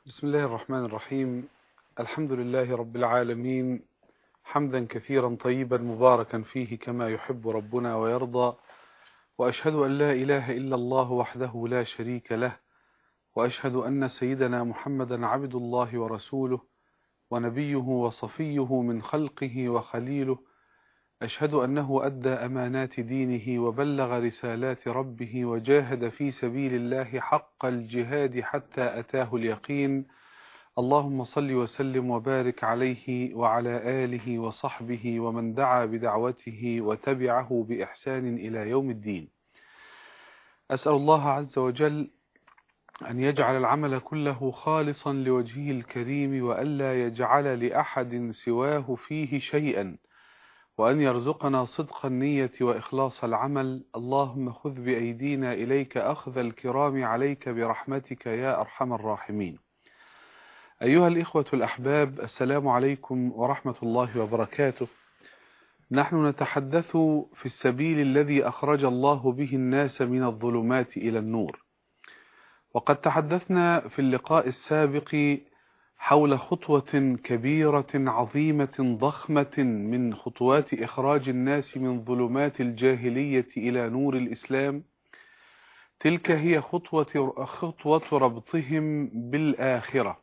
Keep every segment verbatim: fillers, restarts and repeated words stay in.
بسم الله الرحمن الرحيم. الحمد لله رب العالمين، حمدا كثيرا طيبا مباركا فيه كما يحب ربنا ويرضى، وأشهد أن لا إله إلا الله وحده لا شريك له، وأشهد أن سيدنا محمدا عبد الله ورسوله ونبيه وصفيه من خلقه وخليله. أشهد أنه أدى أمانات دينه وبلغ رسالات ربه وجاهد في سبيل الله حق الجهاد حتى أتاه اليقين. اللهم صل وسلم وبارك عليه وعلى آله وصحبه ومن دعا بدعوته وتبعه بإحسان إلى يوم الدين. أسأل الله عز وجل أن يجعل العمل كله خالصا لوجهه الكريم، وألا يجعل لأحد سواه فيه شيئا، وأن يرزقنا صدق النية وإخلاص العمل. اللهم خذ بأيدينا إليك أخذ الكرام عليك برحمتك يا أرحم الراحمين. أيها الإخوة الأحباب، السلام عليكم ورحمة الله وبركاته. نحن نتحدث في السبيل الذي أخرج الله به الناس من الظلمات إلى النور، وقد تحدثنا في اللقاء السابق حول خطوة كبيرة عظيمة ضخمة من خطوات إخراج الناس من ظلمات الجاهلية إلى نور الإسلام. تلك هي خطوة, خطوة ربطهم بالآخرة.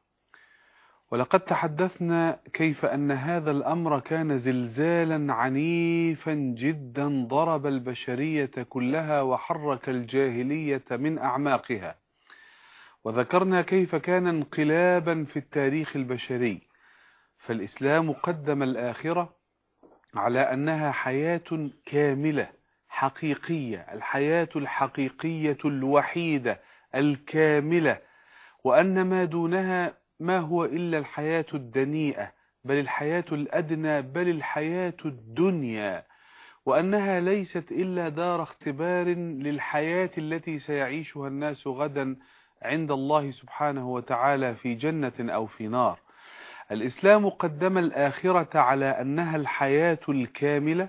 ولقد تحدثنا كيف أن هذا الأمر كان زلزالا عنيفا جدا ضرب البشرية كلها وحرك الجاهلية من أعماقها، وذكرنا كيف كان انقلابا في التاريخ البشري. فالإسلام قدم الآخرة على أنها حياة كاملة حقيقية، الحياة الحقيقية الوحيدة الكاملة، وأن ما دونها ما هو إلا الحياة الدنيئة، بل الحياة الأدنى، بل الحياة الدنيا، وأنها ليست إلا دار اختبار للحياة التي سيعيشها الناس غدا عند الله سبحانه وتعالى في جنة أو في نار. الإسلام قدم الآخرة على أنها الحياة الكاملة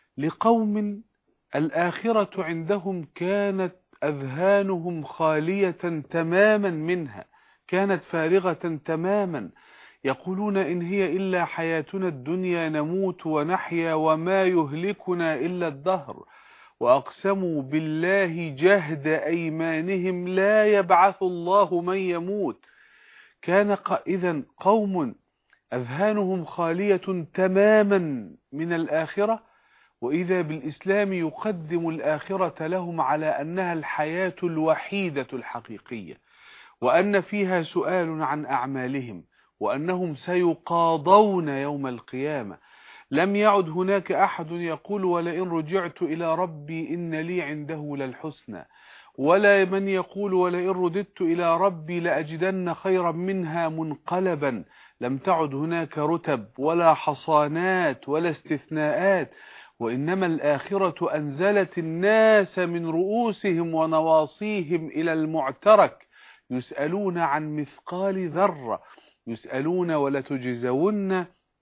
لقوم الآخرة عندهم كانت أذهانهم خالية تماما منها، كانت فارغة تماما، يقولون إن هي إلا حياتنا الدنيا نموت ونحيا وما يهلكنا إلا الدهر، وأقسموا بالله جهد أيمانهم لا يبعث الله من يموت. كان إذن قوم أذهانهم خالية تماما من الآخرة، وإذا بالإسلام يقدم الآخرة لهم على أنها الحياة الوحيدة الحقيقية، وأن فيها سؤال عن أعمالهم، وأنهم سيقاضون يوم القيامة. لم يعد هناك أحد يقول ولئن رجعت إلى ربي إن لي عنده للحسنى، ولا من يقول ولئن رددت إلى ربي لأجدن خيرا منها منقلبا. لم تعد هناك رتب ولا حصانات ولا استثناءات، وإنما الآخرة أنزلت الناس من رؤوسهم ونواصيهم إلى المعترك، يسألون عن مثقال ذرة، يسألون ولتجزون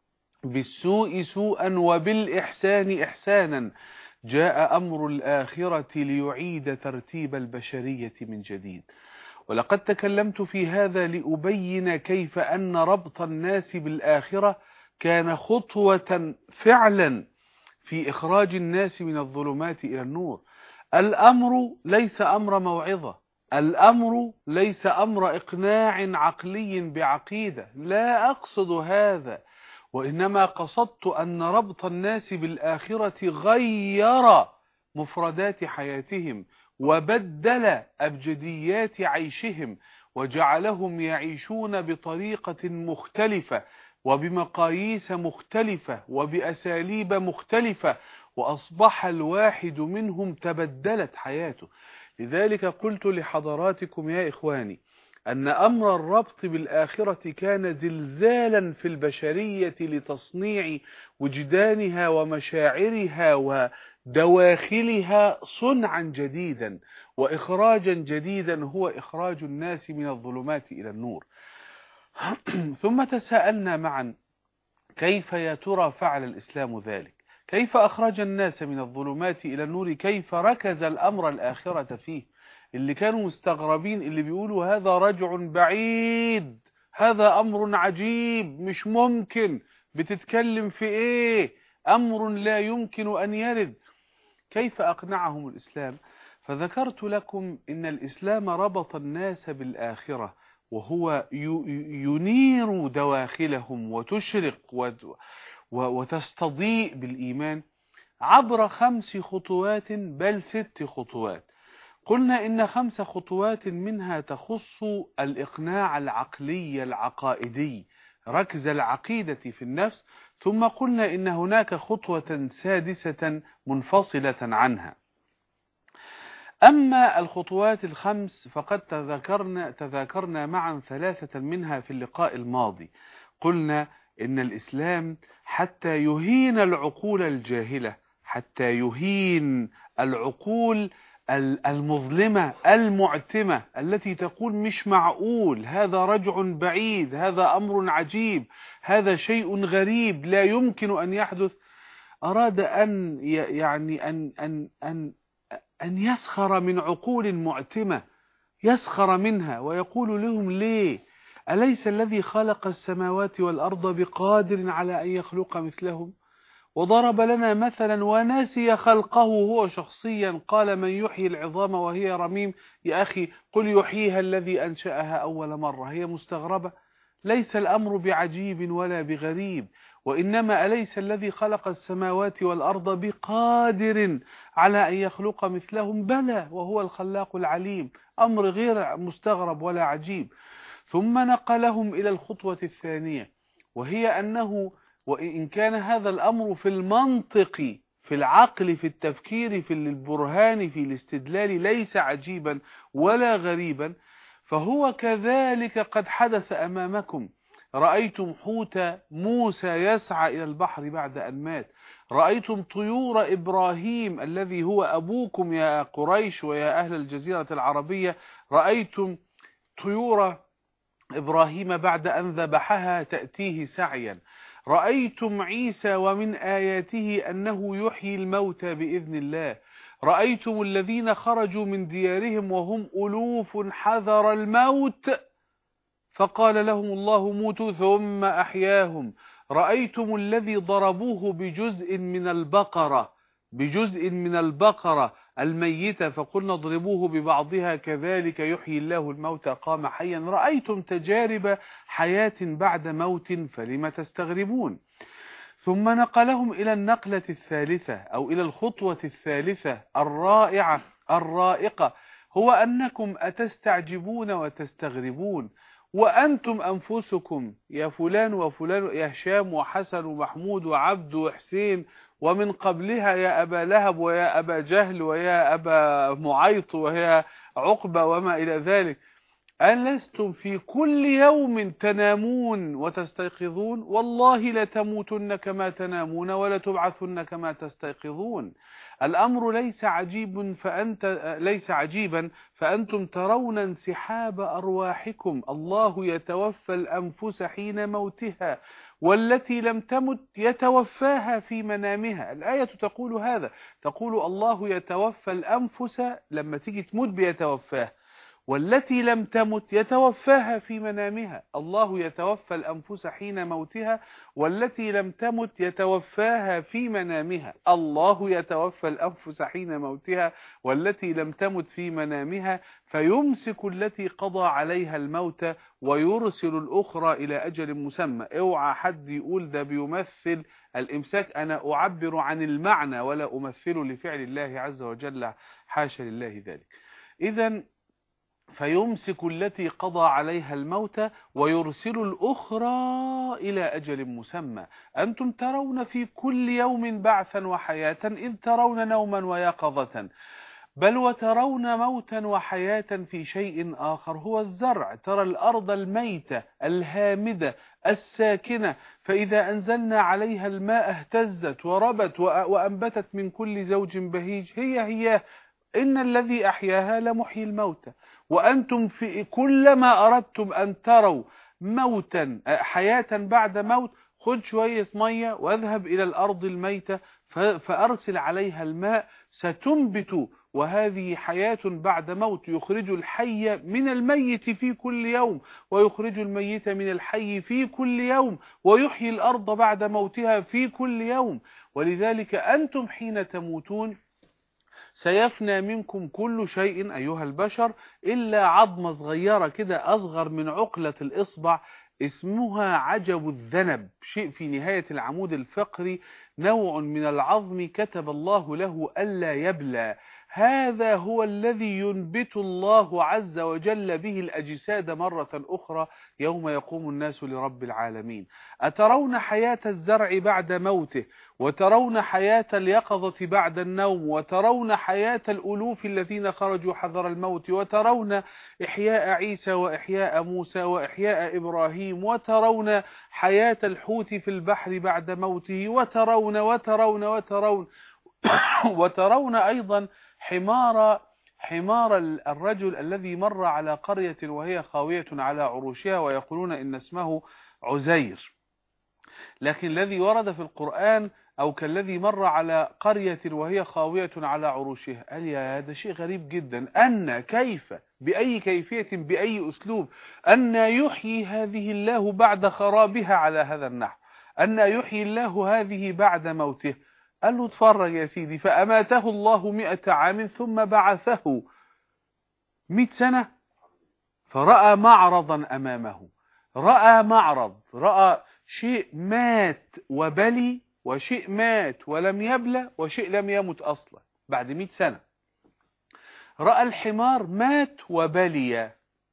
بالسوء سوءا وبالإحسان إحسانا. جاء أمر الآخرة ليعيد ترتيب البشرية من جديد. ولقد تكلمت في هذا لأبين كيف أن ربط الناس بالآخرة كان خطوة فعلا في إخراج الناس من الظلمات إلى النور. الأمر ليس أمر موعظة، الأمر ليس أمر إقناع عقلي بعقيدة، لا أقصد هذا، وإنما قصدت أن ربط الناس بالآخرة غير مفردات حياتهم، وبدل أبجديات عيشهم، وجعلهم يعيشون بطريقة مختلفة وبمقاييس مختلفة وبأساليب مختلفة، وأصبح الواحد منهم تبدلت حياته. لذلك قلت لحضراتكم يا إخواني أن أمر الربط بالآخرة كان زلزالا في البشرية لتصنيع وجدانها ومشاعرها ودواخلها صنعا جديدا وإخراجا جديدا، هو إخراج الناس من الظلمات إلى النور. ثم تساءلنا معا كيف يا ترى فعل الإسلام ذلك؟ كيف أخرج الناس من الظلمات إلى النور؟ كيف ركز الأمر الآخرة فيه؟ اللي كانوا مستغربين، اللي بيقولوا هذا رجع بعيد هذا أمر عجيب مش ممكن، بتتكلم في إيه؟ أمر لا يمكن أن يرد. كيف أقنعهم الإسلام؟ فذكرت لكم إن الإسلام ربط الناس بالآخرة، وهو ينير دواخلهم وتشرق وتستضيء بالإيمان عبر خمس خطوات، بل ست خطوات. قلنا إن خمس خطوات منها تخص الإقناع العقلي العقائدي، ركز العقيدة في النفس، ثم قلنا إن هناك خطوة سادسة منفصلة عنها. أما الخطوات الخمس فقد تذكرنا, تذكرنا معا ثلاثة منها في اللقاء الماضي. قلنا إن الإسلام حتى يهين العقول الجاهلة، حتى يهين العقول المظلمة المعتمة التي تقول مش معقول، هذا رجع بعيد، هذا أمر عجيب، هذا شيء غريب لا يمكن أن يحدث. أراد أن يعني أن أن أن أن يسخر من عقول معتمة، يسخر منها ويقول لهم ليه؟ أليس الذي خلق السماوات والأرض بقادر على أن يخلق مثلهم؟ وضرب لنا مثلا ونسي خلقه هو شخصيا، قال من يحيي العظام وهي رميم. يا أخي قل يحييها الذي أنشأها أول مرة، هي مستغربة؟ ليس الأمر بعجيب ولا بغريب، وإنما أليس الذي خلق السماوات والأرض بقادر على أن يخلق مثلهم؟ بلى وهو الخلاق العليم، أمر غير مستغرب ولا عجيب. ثم نقلهم إلى الخطوة الثانية، وهي أنه وإن كان هذا الأمر في المنطق، في العقل، في التفكير، في البرهان، في الاستدلال ليس عجيبا ولا غريبا، فهو كذلك قد حدث أمامكم. رأيتم حوت موسى يسعى إلى البحر بعد أن مات، رأيتم طيور إبراهيم الذي هو أبوكم يا قريش ويا أهل الجزيرة العربية، رأيتم طيور إبراهيم بعد أن ذبحها تأتيه سعيا، رأيتم عيسى ومن آياته أنه يحيي الموتى بإذن الله، رأيتم الذين خرجوا من ديارهم وهم ألوف حذر الموت فقال لهم الله موتوا ثم أحياهم، رأيتم الذي ضربوه بجزء من البقرة بجزء من البقرة الميتة فقلنا اضربوه ببعضها كذلك يحيي الله الموتى قام حيا، رأيتم تجارب حياة بعد موت فلم تستغربون. ثم نقلهم إلى النقلة الثالثة أو إلى الخطوة الثالثة الرائعة الرائقة، هو أنكم أتستعجبون وتستغربون وأنتم أنفسكم يا فلان وفلان، يا هشام وحسن ومحمود وعبد وحسين، ومن قبلها يا أبا لهب ويا أبا جهل ويا أبا معيط ويا عقبة وما إلى ذلك، ألستم في كل يوم تنامون وتستيقظون؟ والله لتموتن كما تنامون ولتبعثن كما تستيقظون. الأمر ليس عجيب فأنت ليس عجيبا فأنتم ترون انسحاب أرواحكم، الله يتوفى الأنفس حين موتها والتي لم تمت يتوفاها في منامها. الآية تقول هذا، تقول الله يتوفى الأنفس لما تيجي تموت بيتوفاها، والتي لم تمت يتوفاها في منامها. الله يتوفى الأنفس حين موتها والتي لم تمت يتوفاها في منامها. الله يتوفى الأنفس حين موتها والتي لم تمت في منامها فيمسك التي قضى عليها الموت ويرسل الأخرى إلى أجل مسمى. اوعى حد يقول ده بيمثل الإمساك، أنا أعبر عن المعنى ولا أمثل لفعل الله عز وجل، حاشا لله ذلك. إذن فيمسك التي قضى عليها الموت ويرسل الأخرى إلى أجل مسمى. أنتم ترون في كل يوم بعثا وحياة إذ ترون نوما ويقظة، بل وترون موتا وحياة في شيء آخر هو الزرع. ترى الأرض الميتة الهامدة الساكنة فإذا أنزلنا عليها الماء اهتزت وربت وأنبتت من كل زوج بهيج. هي هي إن الذي أحياها لمحيي الموتى. وأنتم في كلما أردتم أن تروا موتا حياة بعد موت، خذ شوية مية واذهب إلى الأرض الميتة فأرسل عليها الماء، ستنبت وهذه حياة بعد موت، يخرج الحي من الميت في كل يوم، ويخرج الميت من الحي في كل يوم، ويحيي الأرض بعد موتها في كل يوم. ولذلك أنتم حين تموتون سيفنى منكم كل شيء أيها البشر إلا عظمة صغيرة كده أصغر من عقلة الإصبع، اسمها عجب الذنب، شيء في نهاية العمود الفقري، نوع من العظم كتب الله له ألا يبلى. هذا هو الذي ينبت الله عز وجل به الأجساد مرة أخرى يوم يقوم الناس لرب العالمين. أترون حياة الزرع بعد موته، وترون حياة اليقظة بعد النوم، وترون حياة الألوف الذين خرجوا حذر الموت، وترون إحياء عيسى وإحياء موسى وإحياء إبراهيم، وترون حياة الحوت في البحر بعد موته، وترون وترون وترون وترون أيضا حمار حمار الرجل الذي مر على قرية وهي خاوية على عروشها ويقولون إن اسمه عزير، لكن الذي ورد في القرآن أو كالذي مر على قرية وهي خاوية على عروشها، قال يا هذا شيء غريب جدا، أن كيف بأي كيفية بأي أسلوب أن يحيي هذه الله بعد خرابها على هذا النحو، أن يحيي الله هذه بعد موته. قال له اتفرج يا سيدي، فأماته الله مئة عام ثم بعثه مئة سنة، فرأى معرضا أمامه، رأى معرض، رأى شيء مات وبلي، وشيء مات ولم يبلى، وشيء لم يمت أصلا بعد مئة سنة. رأى الحمار مات وبلي،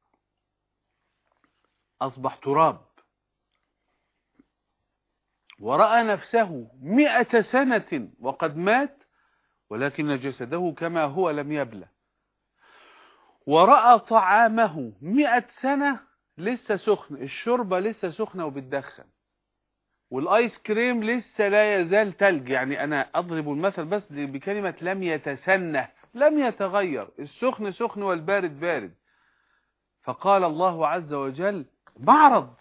أصبح تراب، ورأى نفسه مئة سنة وقد مات ولكن جسده كما هو لم يبلى. ورأى طعامه مئة سنة لسه سخن، الشوربة لسه سخنة وبتدخن، والآيس كريم لسه لا يزال تلج. يعني أنا أضرب المثل بس بكلمة لم يتسنه، لم يتغير، السخن سخن والبارد بارد. فقال الله عز وجل معرض،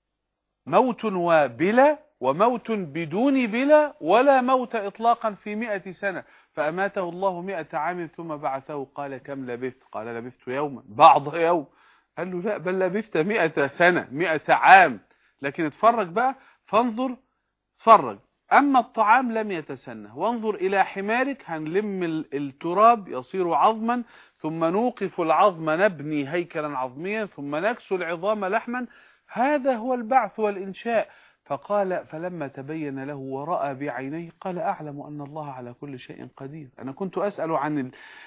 موت وبلا، وموت بدون بلا، ولا موت إطلاقا في مئة سنة. فأماته الله مئة عام ثم بعثه، قال كم لبثت؟ قال لبثت يوما بعض يوم. قال له لا، بل لبثت مئة سنة، مئة عام. لكن اتفرج بقى، فانظر، اتفرج. أما الطعام لم يتسنه، وانظر إلى حمارك، هنلم التراب يصير عظما، ثم نوقف العظم نبني هيكلا عظميا، ثم نكسو العظام لحما. هذا هو البعث والإنشاء. فقال فلما تبين له ورأى بعينيه قال أعلم أن الله على كل شيء قدير. أنا كنت أسأل عن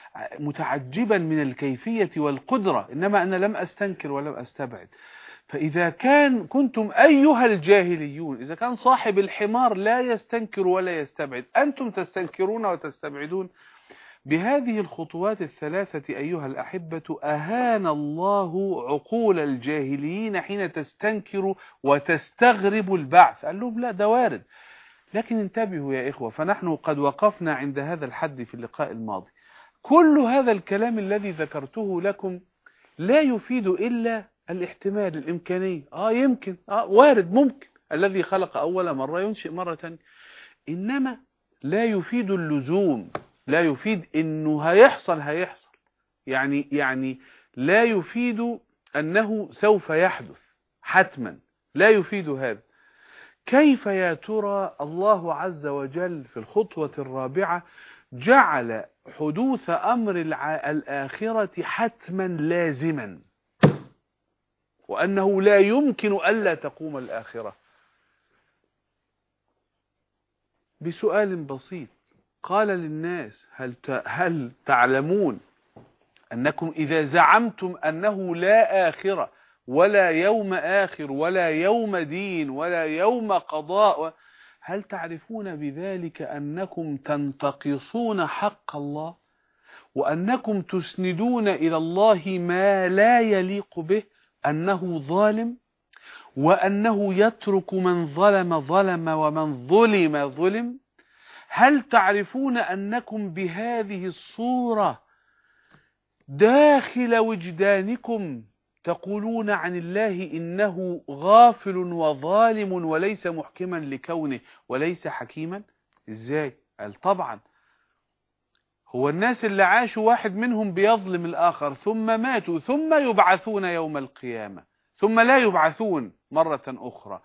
متعجبا من الكيفية والقدرة، إنما أنا لم أستنكر ولم أستبعد. فإذا كان كنتم أيها الجاهليون، إذا كان صاحب الحمار لا يستنكر ولا يستبعد، أنتم تستنكرون وتستبعدون. بهذه الخطوات الثلاثة أيها الأحبة أهان الله عقول الجاهليين حين تستنكر وتستغرب البعث. قال لهم لا، ده وارد. لكن انتبهوا يا إخوة، فنحن قد وقفنا عند هذا الحد في اللقاء الماضي. كل هذا الكلام الذي ذكرته لكم لا يفيد إلا الاحتمال، الإمكانية. آه يمكن، آه وارد، ممكن، الذي خلق أول مرة ينشئ مرة ثانية. إنما لا يفيد اللزوم، لا يفيد إنه هيحصل هيحصل يعني يعني لا يفيد أنه سوف يحدث حتما، لا يفيد هذا. كيف يا ترى الله عز وجل في الخطوة الرابعة جعل حدوث أمر الآخرة حتما لازما، وأنه لا يمكن ألا تقوم الآخرة؟ بسؤال بسيط، قال للناس هل هل تعلمون أنكم إذا زعمتم أنه لا آخرة ولا يوم آخر ولا يوم دين ولا يوم قضاء، هل تعرفون بذلك أنكم تنتقصون حق الله، وأنكم تسندون إلى الله ما لا يليق به، أنه ظالم، وأنه يترك من ظلم ظلم ومن ظلم ظلم؟ هل تعرفون أنكم بهذه الصورة داخل وجدانكم تقولون عن الله إنه غافل وظالم وليس محكما لكونه وليس حكيما؟ إزاي؟ قال طبعا هو الناس اللي عاشوا واحد منهم بيظلم الآخر ثم ماتوا ثم يبعثون يوم القيامة ثم لا يبعثون مرة أخرى،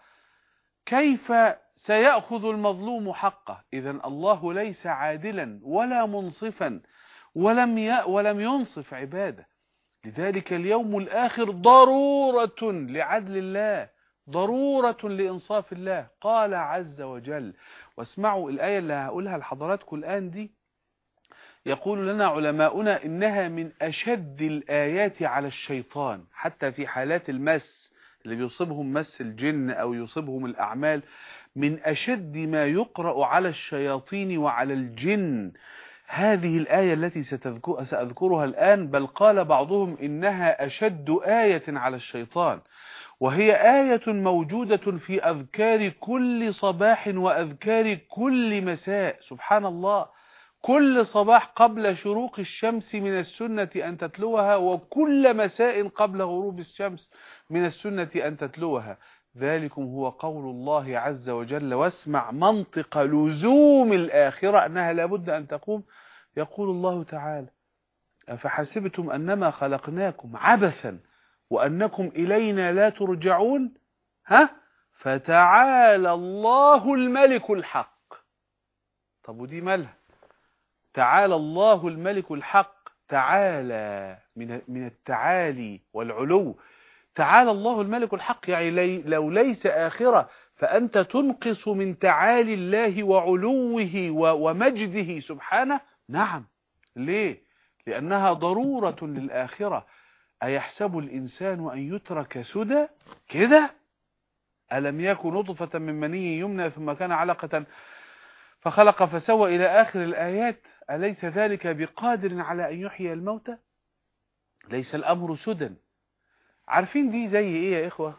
كيف سيأخذ المظلوم حقه؟ إذن الله ليس عادلا ولا منصفا ولم ي... ولم ينصف عباده. لذلك اليوم الآخر ضرورة لعدل الله، ضرورة لإنصاف الله. قال عز وجل، واسمعوا الآية اللي هقولها لحضراتكم الآن دي، يقول لنا علماؤنا إنها من أشد الآيات على الشيطان، حتى في حالات المس اللي بيصيبهم مس الجن أو يصيبهم الأعمال، من أشد ما يقرأ على الشياطين وعلى الجن هذه الآية التي سأذكرها الآن. بل قال بعضهم إنها أشد آية على الشيطان، وهي آية موجودة في أذكار كل صباح وأذكار كل مساء. سبحان الله، كل صباح قبل شروق الشمس من السنة أن تتلوها، وكل مساء قبل غروب الشمس من السنة أن تتلوها. ذلكم هو قول الله عز وجل. واسمع منطق لزوم الآخرة أنها لابد أن تقوم. يقول الله تعالى: أفحسبتم أنما خلقناكم عبثا وأنكم إلينا لا ترجعون، ها فتعالى الله الملك الحق. طب ودي مالها؟ تعالى الله الملك الحق، تعالى من من التعالي والعلو. تعالى الله الملك الحق، يعني لي لو ليس آخرة فأنت تنقص من تعالي الله وعلوه ومجده سبحانه. نعم، ليه؟ لأنها ضرورة للآخرة. أيحسب الإنسان أن يترك سدى كده؟ ألم يكن نطفة من مني يمنى ثم كان علقة فخلق فسوى إلى آخر الآيات. أليس ذلك بقادر على أن يحيي الموتى؟ ليس الأمر سدى. عارفين دي زي إيه يا إخوة؟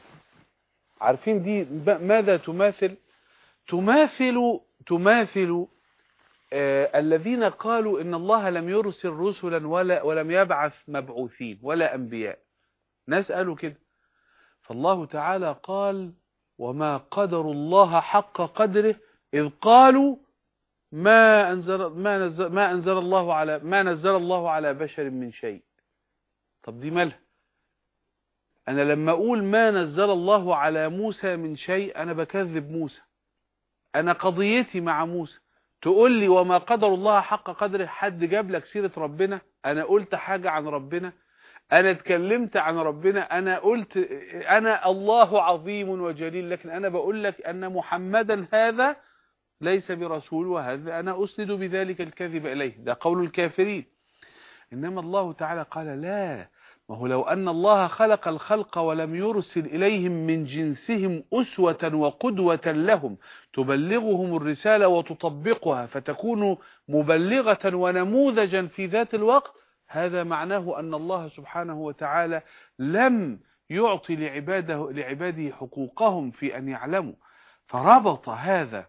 عارفين دي ماذا تماثل؟ تماثل تماثل آه الذين قالوا إن الله لم يرسل رسلا ولا ولم يبعث مبعوثين ولا أنبياء. ناس قالوا كده، فالله تعالى قال: وما قدر الله حق قدره إذ قالوا ما أنزل ما نزل ما أنزل الله على ما نزل الله على بشر من شيء. طب دي مالها؟ أنا لما أقول ما نزل الله على موسى من شيء أنا بكذب موسى، أنا قضيتي مع موسى. تقول لي وما قدر الله حق قدره، حد جاب لك سيرة ربنا؟ أنا قلت حاجة عن ربنا؟ أنا اتكلمت عن ربنا؟ أنا قلت أنا الله عظيم وجليل، لكن أنا بقول لك أن محمدا هذا ليس برسول، وهذا أنا أسند بذلك الكذب إليه. ده قول الكافرين. إنما الله تعالى قال لا، ما هو لو أن الله خلق الخلق ولم يرسل إليهم من جنسهم أسوة وقدوة لهم تبلغهم الرسالة وتطبقها فتكون مبلغة ونموذجا في ذات الوقت، هذا معناه أن الله سبحانه وتعالى لم يعطي لعباده, لعباده حقوقهم في أن يعلموا. فربط هذا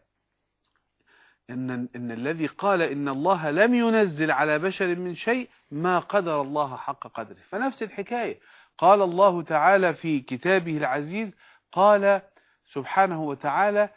إن, إن الذي قال إن الله لم ينزل على بشر من شيء ما قدر الله حق قدره. فنفس الحكاية قال الله تعالى في كتابه العزيز، قال سبحانه وتعالى: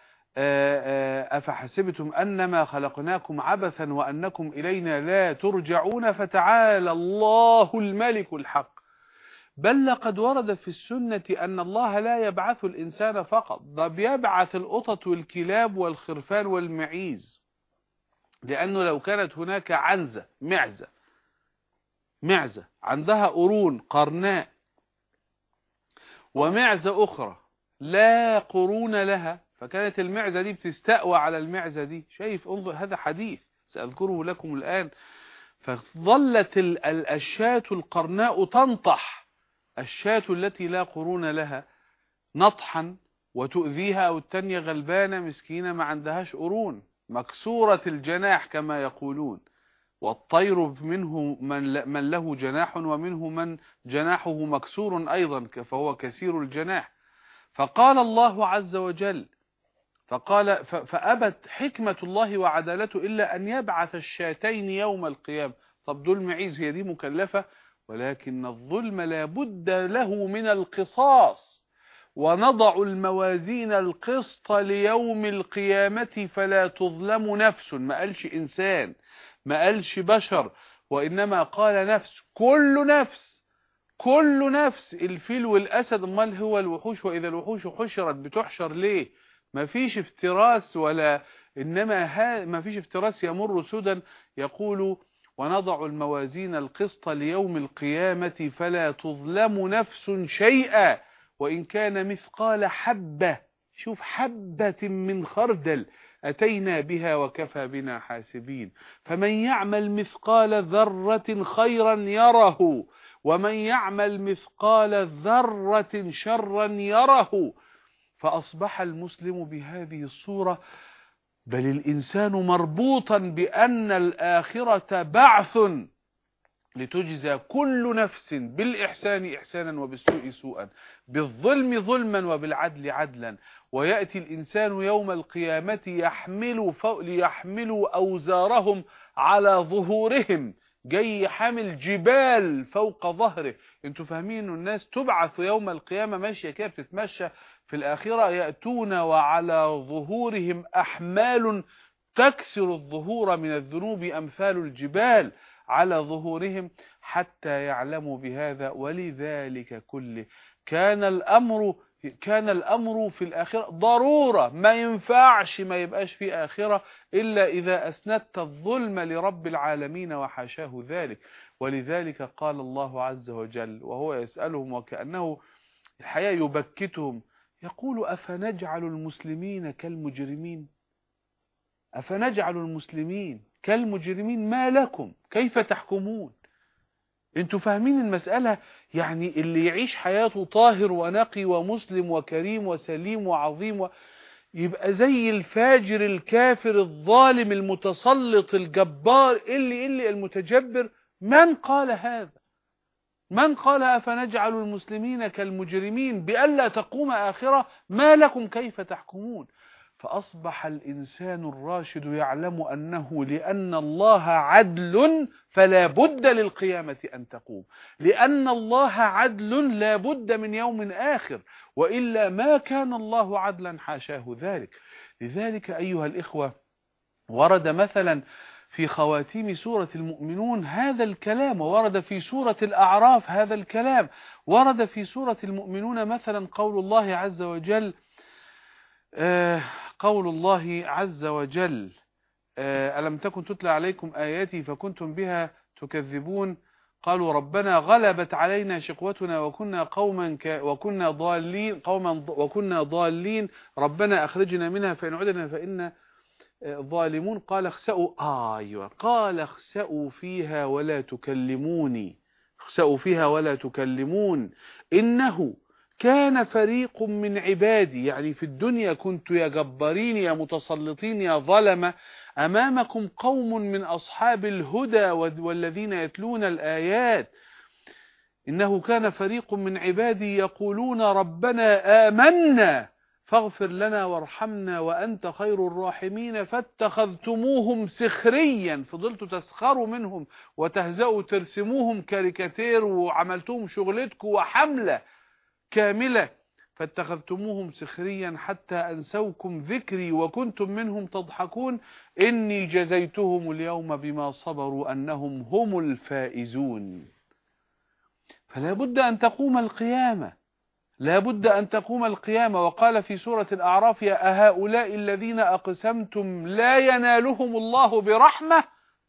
أفحسبتم أنما خلقناكم عبثا وأنكم إلينا لا ترجعون فتعالى الله الملك الحق. بل لقد ورد في السنة أن الله لا يبعث الإنسان فقط، بل يبعث القطط والكلاب والخرفان والمعيز. لأنه لو كانت هناك عنزة معزة معزة عندها قرون قرناء ومعزة أخرى لا قرون لها، فكانت المعزة دي بتستأوى على المعزة دي. شايف؟ انظر، هذا حديث سأذكره لكم الآن. فظلت الشاة القرناء تنطح الشاة التي لا قرون لها نطحا وتؤذيها، أو التانية غلبانة مسكينة ما عندهاش قرون مكسورة الجناح كما يقولون. والطير منه من من له جناح ومنه من جناحه مكسور أيضا فهو كثير الجناح. فقال الله عز وجل فقال فأبت حكمة الله وعدالته إلا أن يبعث الشاتين يوم القيامة. طب دول معيز، هي دي مكلفة، ولكن الظلم لا بد له من القصاص. ونضع الموازين القسط ليوم القيامة فلا تظلم نفس، ما قالش إنسان، ما قالش بشر، وإنما قال نفس. كل نفس كل نفس الفيل والأسد، امال هو الوحوش وإذا الوحوش حشرت بتحشر ليه؟ ما فيش افتراس، ولا إنما ها ما فيش افتراس يمر سدى يقول ونضع الموازين القسط ليوم القيامة فلا تظلم نفس شيئا وإن كان مثقال حبة. شوف، حبة من خردل أتينا بها وكفى بنا حاسبين. فمن يعمل مثقال ذرة خيرا يره ومن يعمل مثقال ذرة شرا يره. فأصبح المسلم بهذه الصورة، بل الإنسان مربوطا بأن الآخرة بعث لتجزى كل نفس بالإحسان إحسانا وبالسوء سوءا، بالظلم ظلما وبالعدل عدلا. ويأتي الإنسان يوم القيامة يحمل ليحملوا أوزارهم على ظهورهم، جاي حامل جبال فوق ظهره. انتوا فاهمين ان الناس تبعث يوم القيامة ماشية كده بتتمشى في الآخرة، يأتون وعلى ظهورهم أحمال تكسر الظهور من الذنوب أمثال الجبال على ظهورهم حتى يعلموا بهذا. ولذلك كله كان الأمر كان الأمر في الآخرة ضرورة، ما ينفعش ما يبقاش في آخرة إلا إذا أسندت الظلم لرب العالمين وحاشاه ذلك. ولذلك قال الله عز وجل وهو يسألهم وكأنه الحياة يبكتهم، يقول أفنجعل المسلمين كالمجرمين أفنجعل المسلمين كالمجرمين ما لكم كيف تحكمون. انتوا فاهمين المسألة؟ يعني اللي يعيش حياته طاهر ونقي ومسلم وكريم وسليم وعظيم و... يبقى زي الفاجر الكافر الظالم المتسلط الجبار اللي اللي المتجبر. من قال هذا؟ من قال أفنجعل المسلمين كالمجرمين بألا تقوم آخرة ما لكم كيف تحكمون. فأصبح الإنسان الراشد يعلم أنه لأن الله عدل فلا بد للقيامة أن تقوم، لأن الله عدل لا بد من يوم آخر، وإلا ما كان الله عدلا حاشاه ذلك. لذلك أيها الإخوة ورد مثلا في خواتيم سورة المؤمنون هذا الكلام، وورد في سورة الأعراف هذا الكلام، ورد في سورة المؤمنون مثلا قول الله عز وجل آه قول الله عز وجل آه ألم تكن تتلى عليكم آياتي فكنتم بها تكذبون قالوا ربنا غلبت علينا شقوتنا وكنا قوما ك وكنا ضالين قوما وكنا ضالين ربنا أخرجنا منها فإن عدنا فإنا ظالمون قال اخسأوا آه أيوة قال اخسأوا فيها ولا تكلموني اخسأوا فيها ولا تكلمون إنه كان فريق من عبادي. يعني في الدنيا كنت يا جبارين يا متسلطين يا ظلمة أمامكم قوم من أصحاب الهدى والذين يتلون الآيات. إنه كان فريق من عبادي يقولون ربنا آمنا فاغفر لنا وارحمنا وأنت خير الراحمين فاتخذتموهم سخريا، فضلتوا تسخروا منهم وتهزأوا ترسموهم كاريكاتير وعملتوهم شغلتكم وحملة كاملة، فاتخذتموهم سخريا حتى أنسوكم ذكري وكنتم منهم تضحكون إني جزيتهم اليوم بما صبروا أنهم هم الفائزون. فلا بد أن تقوم القيامة، لا بد أن تقوم القيامة. وقال في سورة الأعراف يا أهؤلاء الذين أقسمتم لا ينالهم الله برحمة.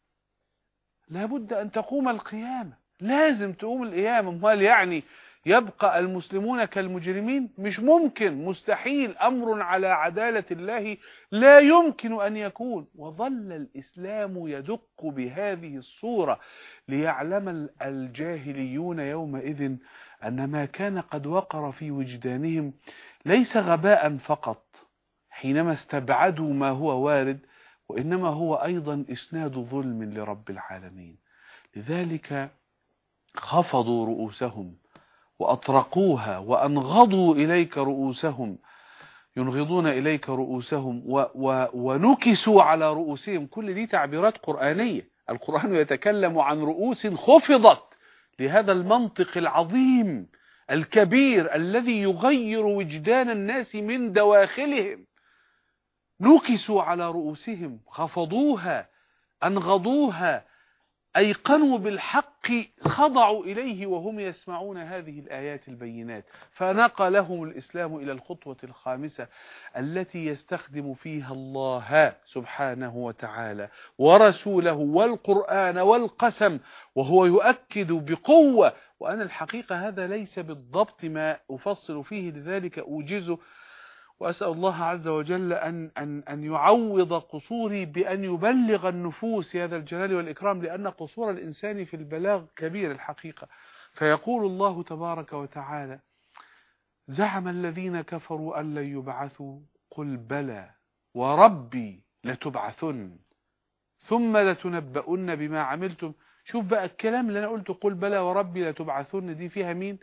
لا بد أن تقوم القيامة، لازم تقوم القيامة. امال يعني يبقى المسلمون كالمجرمين؟ مش ممكن، مستحيل، أمر على عدالة الله لا يمكن أن يكون. وظل الإسلام يدق بهذه الصورة ليعلم الجاهليون يومئذ أن ما كان قد وقر في وجدانهم ليس غباء فقط حينما استبعدوا ما هو وارد، وإنما هو أيضا إسناد ظلم لرب العالمين. لذلك خفضوا رؤوسهم وأطرقوها وأنغضوا إليك رؤوسهم ينغضون إليك رؤوسهم و و ونكسوا على رؤوسهم. كل دي تعبيرات قرآنية. القرآن يتكلم عن رؤوس خفضت لهذا المنطق العظيم الكبير الذي يغير وجدان الناس من دواخلهم. نكسوا على رؤوسهم، خفضوها، أنغضوها أيقنوا بالحق خضعوا إليه وهم يسمعون هذه الآيات البينات. فنقلهم الإسلام إلى الخطوة الخامسة التي يستخدم فيها الله سبحانه وتعالى ورسوله والقرآن والقسم، وهو يؤكد بقوة. وأنا الحقيقة هذا ليس بالضبط ما أفصل فيه، لذلك أوجزه، وأسأل الله عز وجل أن, أن, أن يعوض قصوري بأن يبلغ النفوس هذا الجلال والإكرام، لأن قصور الإنسان في البلاغ كبير الحقيقة. فيقول الله تبارك وتعالى: زعم الذين كفروا أن لن يبعثوا قل بلى وربي لتبعثن ثم لتنبؤن بما عملتم. شوف بقى الكلام اللي أنا قلته، قل بلى وربي لتبعثن، دي فيها مين؟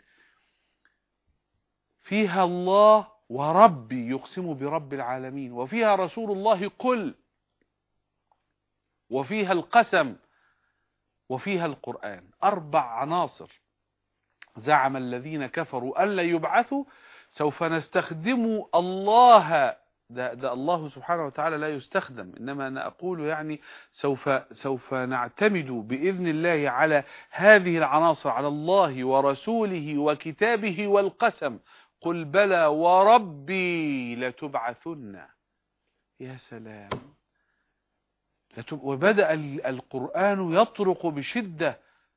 فيها الله وربي يقسم برب العالمين، وفيها رسول الله قل، وفيها القسم، وفيها القرآن. أربع عناصر. زعم الذين كفروا أن لا يبعثوا، سوف نستخدم الله، ده, ده الله سبحانه وتعالى لا يستخدم، إنما أنا أقول يعني سوف, سوف نعتمد بإذن الله على هذه العناصر، على الله ورسوله وكتابه والقسم. قل بلى وربي لتبعثن. يا سلام. وبدأ القرآن يطرق بشدة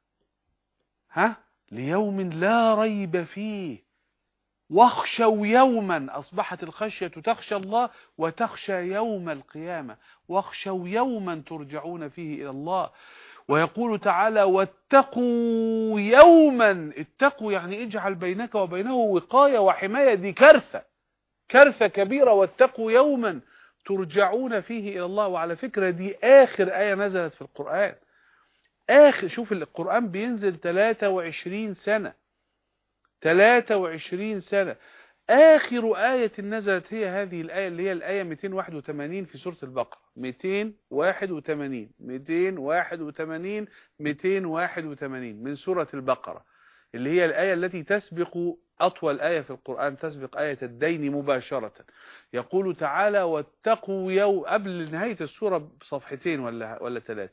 ها ليوم لا ريب فيه، واخشوا يوما. أصبحت الخشية تخشى الله وتخشى يوم القيامة. واخشوا يوما ترجعون فيه إلى الله. ويقول تعالى: واتقوا يوما. اتقوا يعني اجعل بينك وبينه وقاية وحماية. دي كارثة، كارثة كبيرة. واتقوا يوما ترجعون فيه إلى الله. وعلى فكرة دي آخر آية نزلت في القرآن. آخر، شوف القرآن بينزل ثلاثة وعشرين سنة، ثلاثة وعشرين سنة. آخر آية نزلت هي هذه الآية اللي هي الآية مئتين وواحد وثمانين في سورة البقرة. مئتين وواحد وثمانين مئتين وواحد وثمانين مئتين وواحد وثمانين من سورة البقرة، اللي هي الآية التي تسبق أطول آية في القرآن، تسبق آية الدين مباشرة. يقول تعالى: واتقوا يوم، قبل نهاية السورة بصفحتين ولا ولا ثلاث.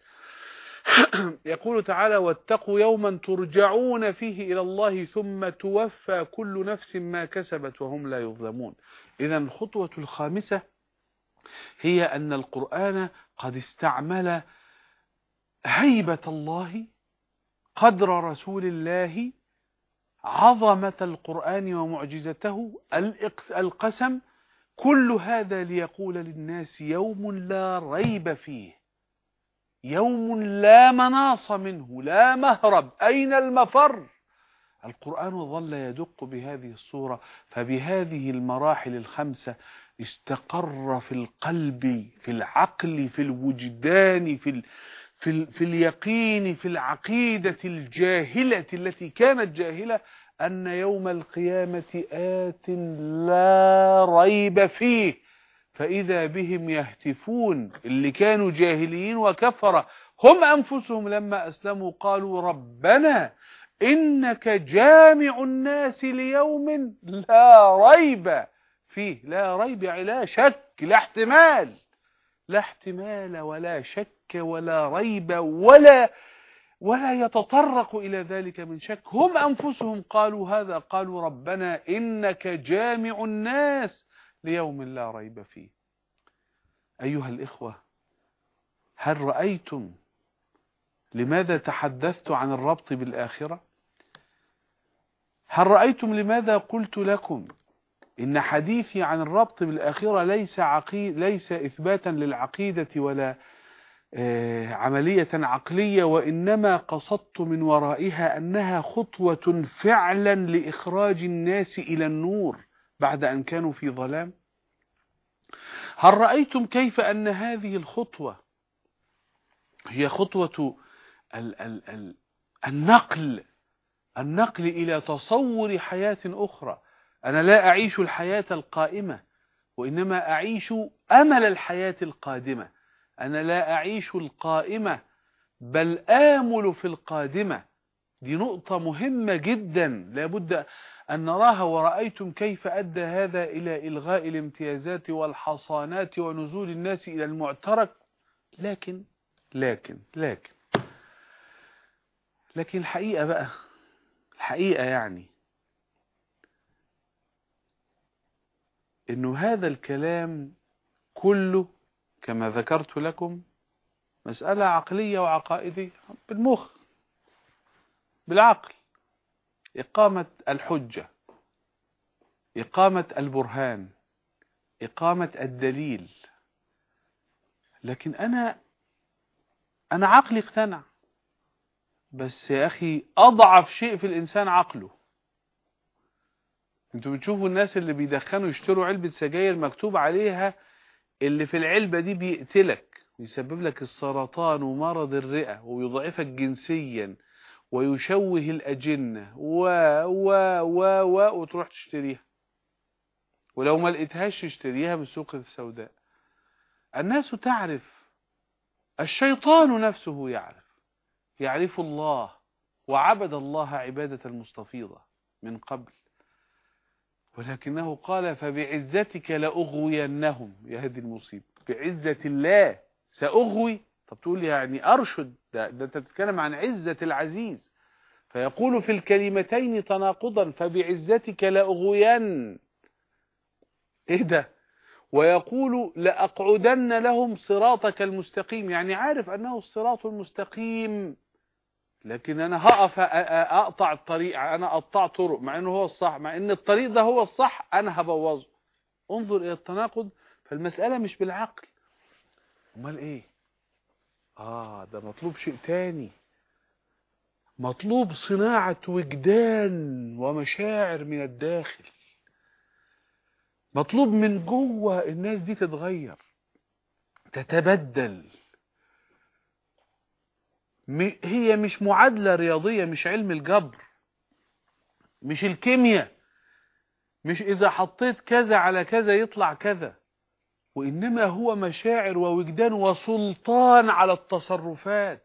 يقول تعالى: واتقوا يوما ترجعون فيه إلى الله ثم توفى كل نفس ما كسبت وهم لا يظلمون. إذا الخطوة الخامسة هي أن القرآن قد استعمل هيبة الله، قدر رسول الله، عظمة القرآن ومعجزته، القسم، كل هذا ليقول للناس: يوم لا ريب فيه، يوم لا مناص منه، لا مهرب، أين المفر؟ القرآن ظل يدق بهذه الصورة. فبهذه المراحل الخمسة استقر في القلب، في العقل، في الوجدان، في ال... في, ال... في اليقين، في العقيدة الجاهلة التي كانت جاهلة، أن يوم القيامة آت لا ريب فيه. فإذا بهم يهتفون، اللي كانوا جاهلين وكفرة هم أنفسهم لما أسلموا قالوا: ربنا إنك جامع الناس ليوم لا ريب فيه. لا ريب يعني لا شك، لا احتمال، لا احتمال ولا شك ولا ريب ولا ولا يتطرق إلى ذلك من شك. هم أنفسهم قالوا هذا، قالوا: ربنا إنك جامع الناس ليوم لا ريب فيه. أيها الإخوة، هل رأيتم لماذا تحدثت عن الربط بالآخرة؟ هل رأيتم لماذا قلت لكم إن حديثي عن الربط بالآخرة ليس عقيد ليس إثباتا للعقيدة ولا آه عملية عقلية، وإنما قصدت من ورائها أنها خطوة فعلا لإخراج الناس إلى النور بعد أن كانوا في ظلام؟ هل رأيتم كيف أن هذه الخطوة هي خطوة ال ال ال النقل النقل إلى تصور حياة أخرى؟ أنا لا أعيش الحياة القائمة، وإنما أعيش أمل الحياة القادمة. أنا لا أعيش القائمة بل آمل في القادمة. دي نقطة مهمة جدا لابد أن نراها. ورأيتم كيف أدى هذا إلى إلغاء الامتيازات والحصانات ونزول الناس إلى المعترك. لكن لكن لكن لكن الحقيقة بقى، الحقيقة يعني إنه هذا الكلام كله كما ذكرت لكم مسألة عقلية وعقائدية، بالمخ، بالعقل، إقامة الحجة، إقامة البرهان، إقامة الدليل. لكن أنا أنا عقلي اقتنع، بس يا أخي أضعف شيء في الإنسان عقله. أنتوا بتشوفوا الناس اللي بيدخنوا يشتروا علبة سجاير مكتوب عليها اللي في العلبة دي بيقتلك ويسبب لك السرطان ومرض الرئة ويضعفك جنسيا ويشوه الأجنة و و و و وتروح تشتريها، ولو ما لقيتهاش تشتريها من السوق السوداء. الناس تعرف، الشيطان نفسه يعرف، يعرف الله وعبد الله عبادة المستفيضة من قبل، ولكنه قال فبعزتك لأغوينهم. يا هذه المصيبة، بعزة الله سأغوي. طب تقول يعني أرشد، ده, ده أنت بتتكلم عن عزة العزيز، فيقول في الكلمتين تناقضا، فبعزتك لأغوين. إيه ده؟ ويقول لأقعدن لهم صراطك المستقيم، يعني عارف أنه الصراط المستقيم، لكن أنا هقف أقطع الطريق، أنا أقطع طرق مع أنه هو الصح، مع أن الطريق ده هو الصح أنا هبوظه. انظر إلى التناقض. فالمسألة مش بالعقل، أمال إيه؟ آه ده مطلوب شيء تاني، مطلوب صناعة وجدان ومشاعر من الداخل، مطلوب من جوه الناس دي تتغير، تتبدل. هي مش معادلة رياضية، مش علم الجبر، مش الكيمياء، مش إذا حطيت كذا على كذا يطلع كذا، وإنما هو مشاعر ووجدان وسلطان على التصرفات،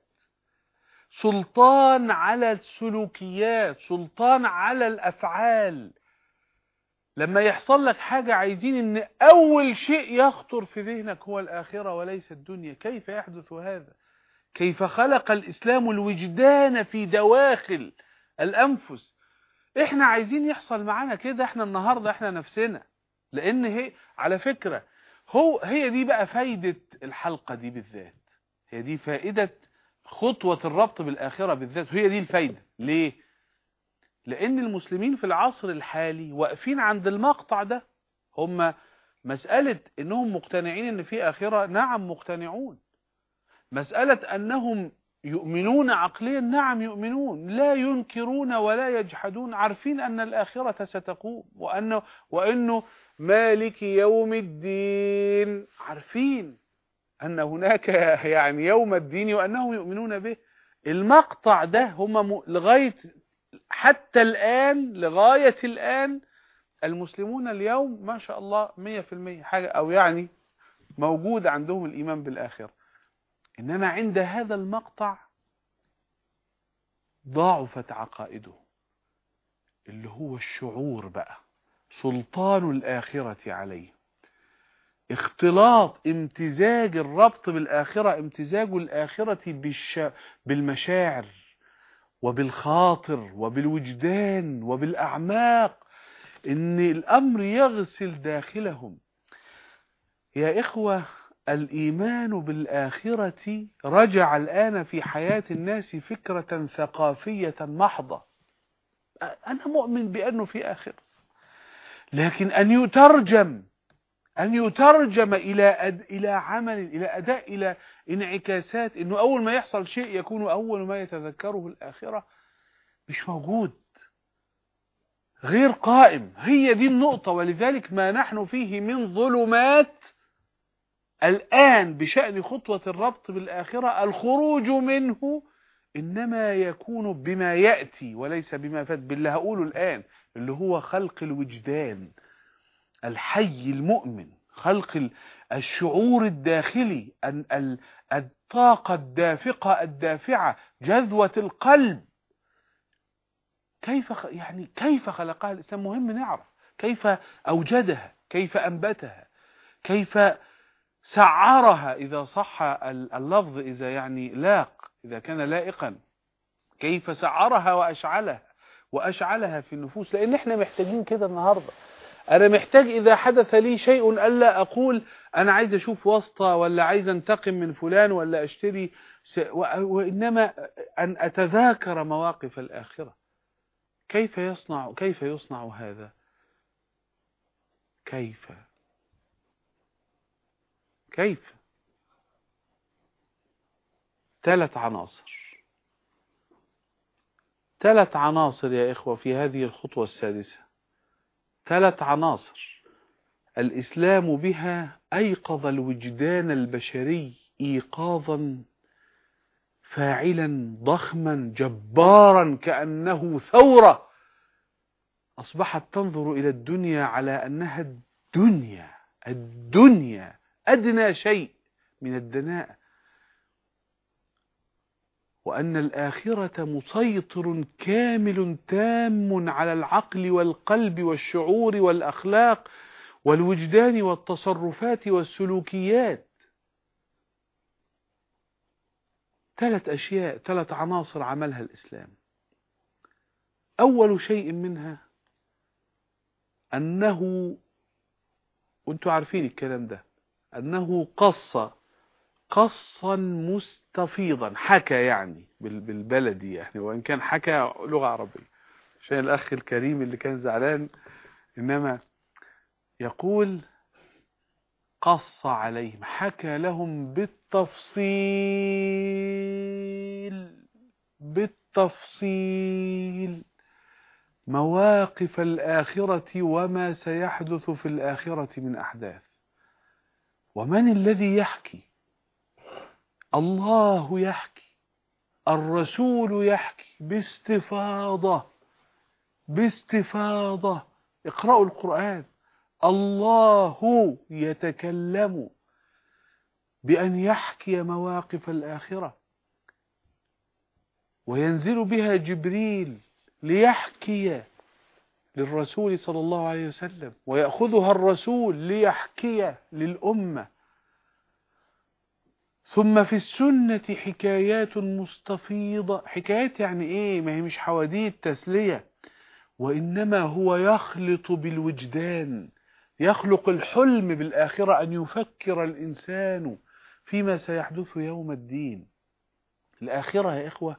سلطان على السلوكيات، سلطان على الأفعال. لما يحصل لك حاجة عايزين إن أول شيء يخطر في ذهنك هو الآخرة وليس الدنيا. كيف يحدث هذا؟ كيف خلق الإسلام الوجدان في دواخل الأنفس؟ إحنا عايزين يحصل معانا كده إحنا النهاردة، إحنا نفسنا. لأن هي على فكرة هو هي دي بقى فايدة الحلقة دي بالذات، هي دي فائدة خطوة الربط بالآخرة بالذات، هي دي الفايدة. ليه؟ لأن المسلمين في العصر الحالي واقفين عند المقطع ده. هم مسألة إنهم مقتنعين إن في آخرة، نعم مقتنعون. مسألة أنهم يؤمنون عقليا، نعم يؤمنون، لا ينكرون ولا يجحدون، عارفين أن الآخرة ستقوم، وأنه, وأنه مالك يوم الدين، عارفين أن هناك يعني يوم الدين وأنهم يؤمنون به. المقطع ده هم لغاية حتى الآن، لغاية الآن المسلمون اليوم ما شاء الله مية في المية حاجة، أو يعني موجود عندهم الإيمان بالآخرة. إنما عند هذا المقطع ضعفت عقائده، اللي هو الشعور بقى، سلطان الآخرة عليه، اختلاط، امتزاج الربط بالآخرة، امتزاج الآخرة بالش... بالمشاعر وبالخاطر وبالوجدان وبالأعماق، إن الأمر يغسل داخلهم. يا إخوة، الإيمان بالآخرة رجع الآن في حياة الناس فكرة ثقافية محضة. أنا مؤمن بأنه في آخرة، لكن أن يترجم أن يترجم إلى أد... إلى عمل، إلى أداء، إلى انعكاسات، إنه أول ما يحصل شيء يكون أول ما يتذكره الآخرة، مش موجود، غير قائم. هي دي النقطة. ولذلك ما نحن فيه من ظلمات الآن بشأن خطوة الربط بالآخرة، الخروج منه إنما يكون بما يأتي وليس بما فات، باللي هقوله الآن، اللي هو خلق الوجدان الحي المؤمن، خلق الشعور الداخلي، الطاقة الدافقة الدافعة، جذوة القلب. كيف يعني كيف خلقها الإسلام؟ مهم نعرف كيف أوجدها، كيف أنبتها، كيف سعرها إذا صح اللفظ، إذا يعني لاق، إذا كان لائقا، كيف سعرها وأشعلها وأشعلها في النفوس. لأن احنا محتاجين كده النهاردة. أنا محتاج إذا حدث لي شيء ألا أقول أنا عايز أشوف واسطة، ولا عايز أنتقم من فلان، ولا أشتري س... وإنما أن أتذاكر مواقف الآخرة. كيف يصنع كيف يصنع هذا؟ كيف كيف ثلاث عناصر ثلاث عناصر يا إخوة في هذه الخطوة السادسة. ثلاث عناصر الإسلام بها أيقظ الوجدان البشري إيقاظا فاعلا ضخما جبارا، كأنه ثورة أصبحت تنظر إلى الدنيا على أنها الدنيا الدنيا أدنى شيء من الدناء، وأن الآخرة مسيطر كامل تام على العقل والقلب والشعور والأخلاق والوجدان والتصرفات والسلوكيات. ثلاث أشياء، ثلاث عناصر عملها الإسلام. أول شيء منها أنه، وأنتم عارفين الكلام ده، أنه قص قصا مستفيضا، حكى يعني بالبلدي يعني، وإن كان حكى لغة عربية عشان الأخ الكريم اللي كان زعلان، إنما يقول قص عليهم، حكى لهم بالتفصيل بالتفصيل مواقف الآخرة وما سيحدث في الآخرة من أحداث. ومن الذي يحكي؟ الله يحكي، الرسول يحكي باستفاضة باستفاضة. اقرأوا القرآن، الله يتكلم بأن يحكي مواقف الآخرة، وينزل بها جبريل ليحكي للرسول صلى الله عليه وسلم، ويأخذها الرسول ليحكي للأمة. ثم في السنة حكايات مستفيضة. حكايات يعني ايه؟ ما هي مش حواديت تسلية، وإنما هو يخلط بالوجدان، يخلق الحلم بالآخرة، أن يفكر الإنسان فيما سيحدث يوم الدين. الآخرة يا إخوة،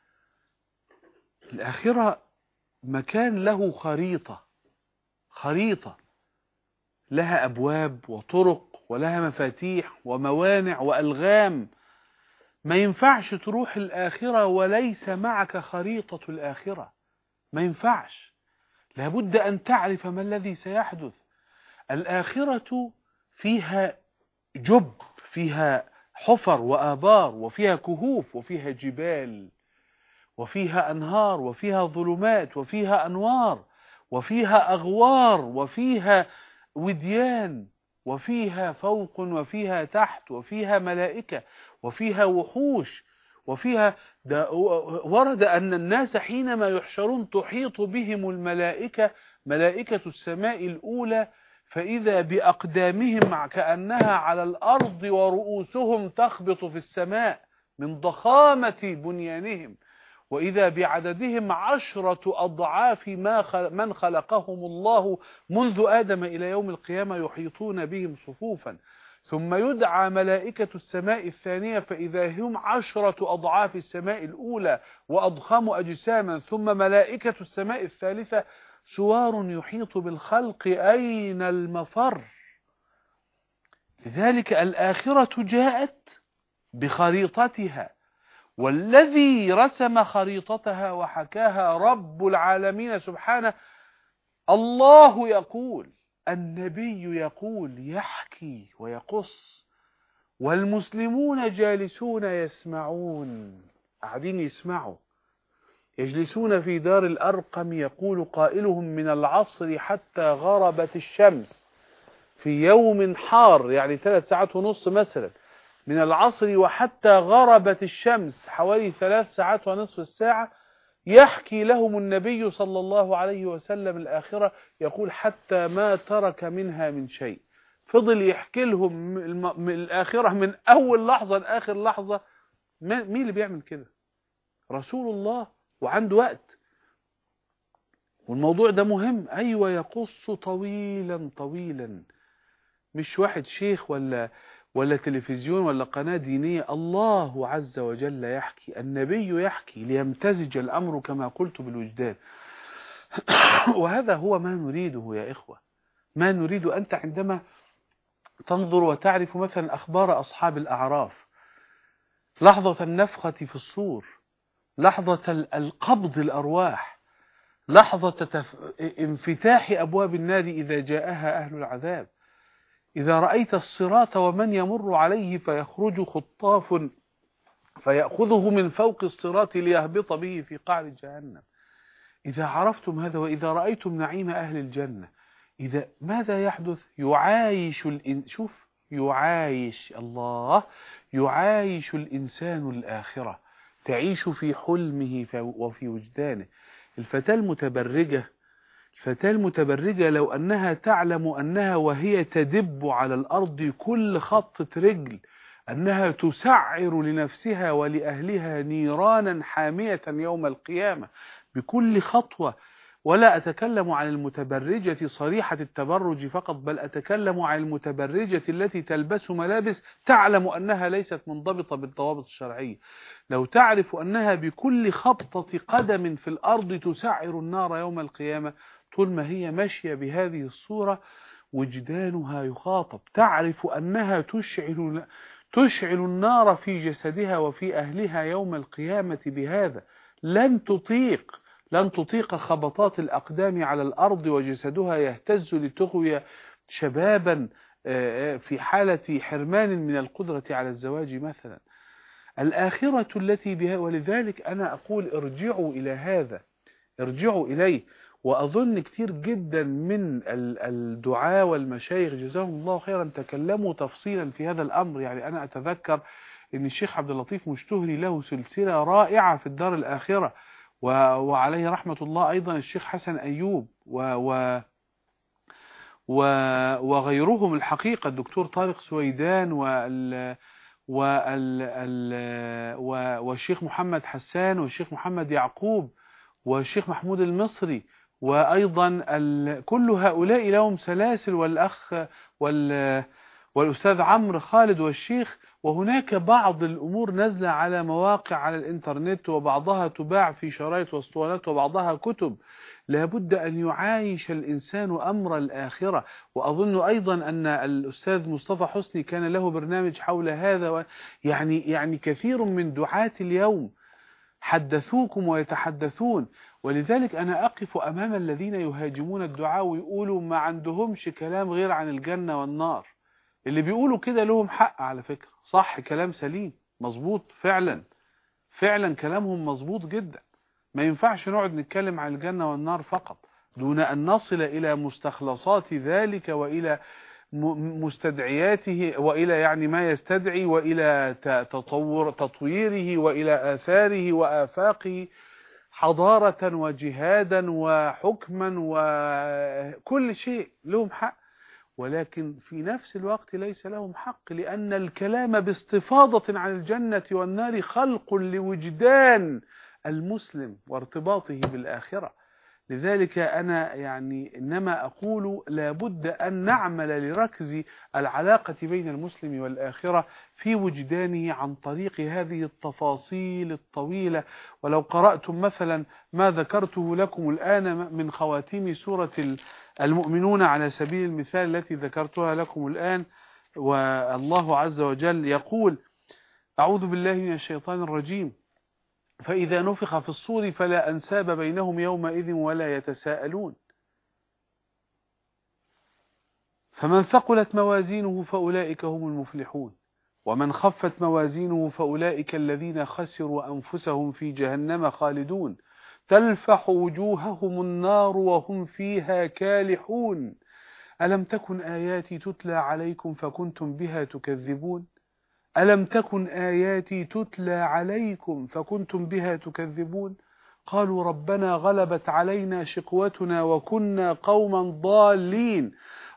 الآخرة مكان له خريطة خريطة لها أبواب وطرق ولها مفاتيح وموانع وألغام. ما ينفعش تروح الآخرة وليس معك خريطة الآخرة، ما ينفعش. لابد أن تعرف ما الذي سيحدث. الآخرة فيها جب، فيها حفر وآبار، وفيها كهوف، وفيها جبال، وفيها أنهار، وفيها ظلمات، وفيها أنوار، وفيها أغوار، وفيها وديان، وفيها فوق وفيها تحت، وفيها ملائكة، وفيها وحوش، وفيها ورد أن الناس حينما يحشرون تحيط بهم الملائكة، ملائكة السماء الأولى، فإذا بأقدامهم كأنها على الأرض ورؤوسهم تخبط في السماء من ضخامة بنيانهم، وإذا بعددهم عشرة أضعاف ما من خلقهم الله منذ آدم إلى يوم القيامة، يحيطون بهم صفوفا. ثم يدعى ملائكة السماء الثانية فإذا هم عشرة أضعاف السماء الأولى وأضخم أجساما. ثم ملائكة السماء الثالثة سوار يحيط بالخلق، أين المفر؟ لذلك الآخرة جاءت بخريطتها، والذي رسم خريطتها وحكاها رب العالمين سبحانه. الله يقول، النبي يقول، يحكي ويقص، والمسلمون جالسون يسمعون، قاعدين يسمعوا. يجلسون في دار الأرقم، يقول قائلهم: من العصر حتى غربت الشمس في يوم حار، يعني ثلاث ساعات ونص مثلا، من العصر وحتى غربت الشمس حوالي ثلاث ساعات ونصف الساعة. يحكي لهم النبي صلى الله عليه وسلم الآخرة، يقول: حتى ما ترك منها من شيء. فضل يحكي لهم من الآخرة من أول لحظة لآخر لحظة. مين اللي بيعمل كده؟ رسول الله، وعنده وقت، والموضوع ده مهم. أيوة، يقص طويلا طويلا، مش واحد شيخ ولا ولا تلفزيون ولا قناة دينية. الله عز وجل يحكي، النبي يحكي، ليمتزج الأمر كما قلت بالوجدان. وهذا هو ما نريده يا إخوة، ما نريد. أنت عندما تنظر وتعرف مثلا أخبار أصحاب الأعراف، لحظة النفخة في الصور، لحظة القبض الأرواح، لحظة تف... انفتاح أبواب النار إذا جاءها أهل العذاب، إذا رأيت الصراط ومن يمر عليه فيخرج خطاف فيأخذه من فوق الصراط ليهبط به في قعر جهنم. إذا عرفتم هذا، وإذا رأيتم نعيم أهل الجنة، إذا ماذا يحدث؟ يعايش الإن... شوف، يعايش الله، يعايش الإنسان الآخرة، تعيش في حلمه وفي وجدانه. الفتاة المتبرجة الفتاة المتبرجة لو أنها تعلم أنها وهي تدب على الأرض كل خطة رجل أنها تسعر لنفسها ولأهلها نيرانا حامية يوم القيامة بكل خطوة. ولا أتكلم عن المتبرجة صريحة التبرج فقط، بل أتكلم عن المتبرجة التي تلبس ملابس تعلم أنها ليست منضبطة بالضوابط الشرعية. لو تعرف أنها بكل خبطة قدم في الأرض تسعر النار يوم القيامة، طول ما هي ماشية بهذه الصورة وجدانها يخاطب، تعرف أنها تشعل تشعل النار في جسدها وفي أهلها يوم القيامة بهذا. لن تطيق لن تطيق خبطات الأقدام على الأرض وجسدها يهتز لتغوي شبابا في حالة حرمان من القدرة على الزواج مثلا. الآخرة التي بها، ولذلك أنا أقول ارجعوا إلى هذا، ارجعوا إليه. وأظن كتير جدا من الدعاة والمشايخ جزاهم الله خيرا تكلموا تفصيلا في هذا الأمر. يعني أنا أتذكر أن الشيخ عبد اللطيف مشتهري له سلسلة رائعة في الدار الآخرة، وعليه رحمة الله أيضا الشيخ حسن أيوب و و و وغيرهم الحقيقة، الدكتور طارق سويدان وال وال ال والشيخ محمد حسان والشيخ محمد يعقوب والشيخ محمود المصري، وأيضا ال... كل هؤلاء لهم سلاسل، والأخ وال... والأستاذ عمرو خالد والشيخ. وهناك بعض الأمور نزل على مواقع على الإنترنت، وبعضها تباع في شرايط واسطوانات، وبعضها كتب. لابد أن يعايش الإنسان أمر الآخرة. وأظن أيضا أن الأستاذ مصطفى حسني كان له برنامج حول هذا و... يعني يعني كثير من دعاة اليوم حدثوكم ويتحدثون. ولذلك أنا أقف أمام الذين يهاجمون الدعاء ويقولوا ما عندهمش كلام غير عن الجنة والنار. اللي بيقولوا كده لهم حق على فكرة، صح، كلام سليم مظبوط، فعلا فعلا كلامهم مظبوط جدا. ما ينفعش نقعد نتكلم عن الجنة والنار فقط دون أن نصل إلى مستخلصات ذلك وإلى مستدعياته وإلى يعني ما يستدعي وإلى تطور تطويره وإلى آثاره وآفاقه حضارة وجهادا وحكما وكل شيء. لهم حق، ولكن في نفس الوقت ليس لهم حق، لأن الكلام باستفاضة عن الجنة والنار خلق لوجدان المسلم وارتباطه بالآخرة. لذلك أنا يعني إنما أقول لابد أن نعمل لركز العلاقة بين المسلم والآخرة في وجدانه عن طريق هذه التفاصيل الطويلة. ولو قرأتم مثلا ما ذكرته لكم الآن من خواتيم سورة المؤمنون على سبيل المثال التي ذكرتها لكم الآن، والله عز وجل يقول: أعوذ بالله من الشيطان الرجيم، فإذا نفخ في الصور فلا أنساب بينهم يومئذ ولا يتساءلون، فمن ثقلت موازينه فأولئك هم المفلحون، ومن خفت موازينه فأولئك الذين خسروا أنفسهم في جهنم خالدون، تلفح وجوههم النار وهم فيها كالحون، ألم تكن آياتي تتلى عليكم فكنتم بها تكذبون ألم تكن آياتي تتلى عليكم فكنتم بها تكذبون قالوا ربنا غلبت علينا شقوتنا وكنا قوما ضالين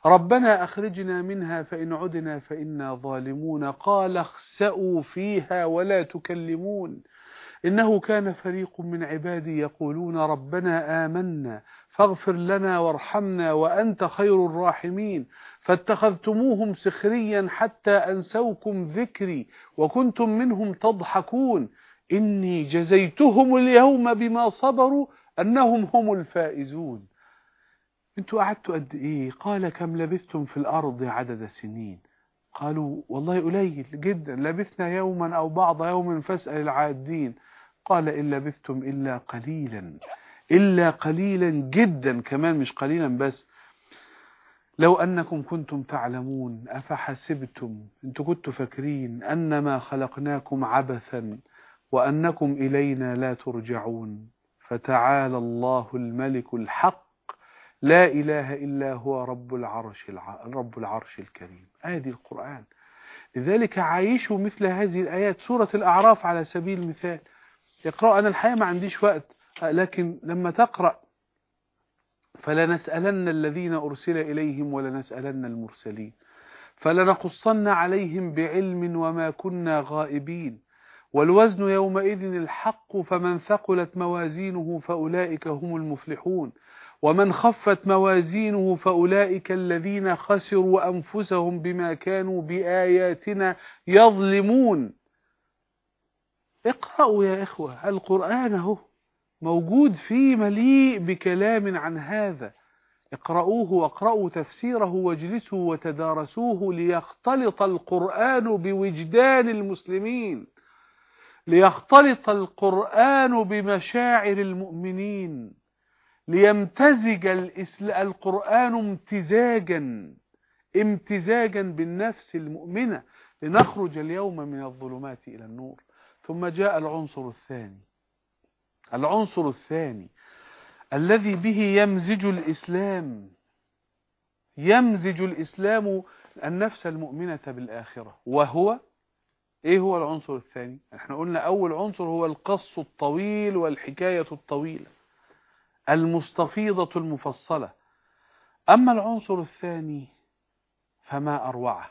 ربنا أخرجنا منها فإن عدنا فإنا ظالمون قال اخسأوا فيها ولا تكلمون إنه كان فريق من عبادي يقولون ربنا آمنا فاغفر لنا وارحمنا وأنت خير الراحمين فاتخذتموهم سخريا حتى أنسوكم ذكري وكنتم منهم تضحكون إني جزيتهم اليوم بما صبروا أنهم هم الفائزون. انتوا قعدتوا قد ايه؟ قال كم لبثتم في الأرض عدد سنين قالوا والله قليل جدا لبثنا يوما أو بعض يوم فاسأل العادين قال إن لبثتم إلا قليلا إلا قليلا جدا كمان مش قليلا بس لو أنكم كنتم تعلمون أفحسبتم انتوا كنتوا فاكرين أنما خلقناكم عبثا وأنكم إلينا لا ترجعون فتعالى الله الملك الحق لا إله إلا هو رب العرش الع... رب العرش الكريم. آدي القرآن. لذلك عايشوا مثل هذه الآيات. سورة الأعراف على سبيل المثال اقرأ. أنا الحقيقة ما عنديش وقت لكن لما تقرأ فلنسألن الذين أرسل إليهم ولنسألن المرسلين فلنقصن عليهم بعلم وما كنا غائبين والوزن يومئذ الحق فمن ثقلت موازينه فأولئك هم المفلحون ومن خفت موازينه فأولئك الذين خسروا أنفسهم بما كانوا بآياتنا يظلمون. اقرأوا يا إخوة القرآن هو موجود فيه مليء بكلام عن هذا. اقرأوه واقرأوا تفسيره واجلسوا وتدارسوه ليختلط القرآن بوجدان المسلمين ليختلط القرآن بمشاعر المؤمنين ليمتزج القرآن امتزاجا امتزاجا بالنفس المؤمنة لنخرج اليوم من الظلمات إلى النور. ثم جاء العنصر الثاني العنصر الثاني الذي به يمزج الإسلام يمزج الإسلام النفس المؤمنة بالآخرة. وهو إيه هو العنصر الثاني؟ احنا قلنا أول عنصر هو القص الطويل والحكاية الطويلة المستفيضة المفصلة. أما العنصر الثاني فما أروعه.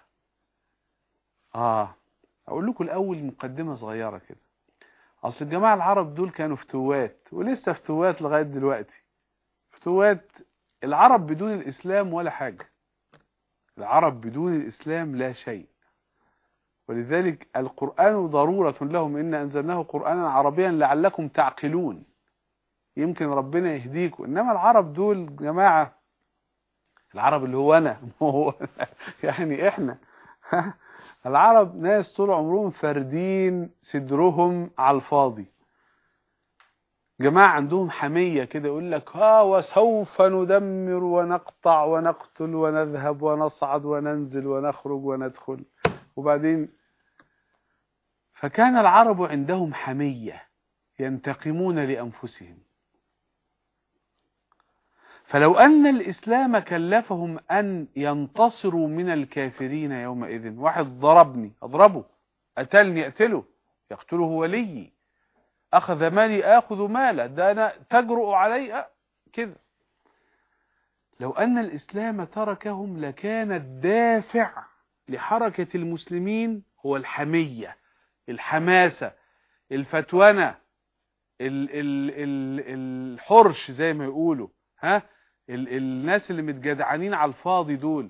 آه أقول لكم الأول مقدمة صغيرة كده. أصل الجماعة العرب دول كانوا فتوات ولسه فتوات لغاية دلوقتي. فتوات. العرب بدون الإسلام ولا حاجة. العرب بدون الإسلام لا شيء. ولذلك القرآن ضرورة لهم إن أنزلناه قرآنا عربيا لعلكم تعقلون. يمكن ربنا يهديكم. إنما العرب دول جماعة العرب اللي هو أنا هو يعني إحنا العرب ناس طول عمرهم فردين صدرهم على الفاضي. جماعة عندهم حمية كده يقول لك ها وسوف ندمر ونقطع ونقتل ونذهب ونصعد وننزل ونخرج وندخل. وبعدين فكان العرب عندهم حمية ينتقمون لأنفسهم. فلو أن الإسلام كلفهم أن ينتصروا من الكافرين يومئذ. واحد ضربني أضربه قتلني أقتله يقتله وليي أخذ مالي آخذ ماله ده أنا تجرؤ علي كده. لو أن الإسلام تركهم لكان الدافع لحركة المسلمين هو الحمية الحماسة الفتونة ال ال ال الحرش زي ما يقولوا ها ال الناس اللي متجدعنين على الفاضي دول.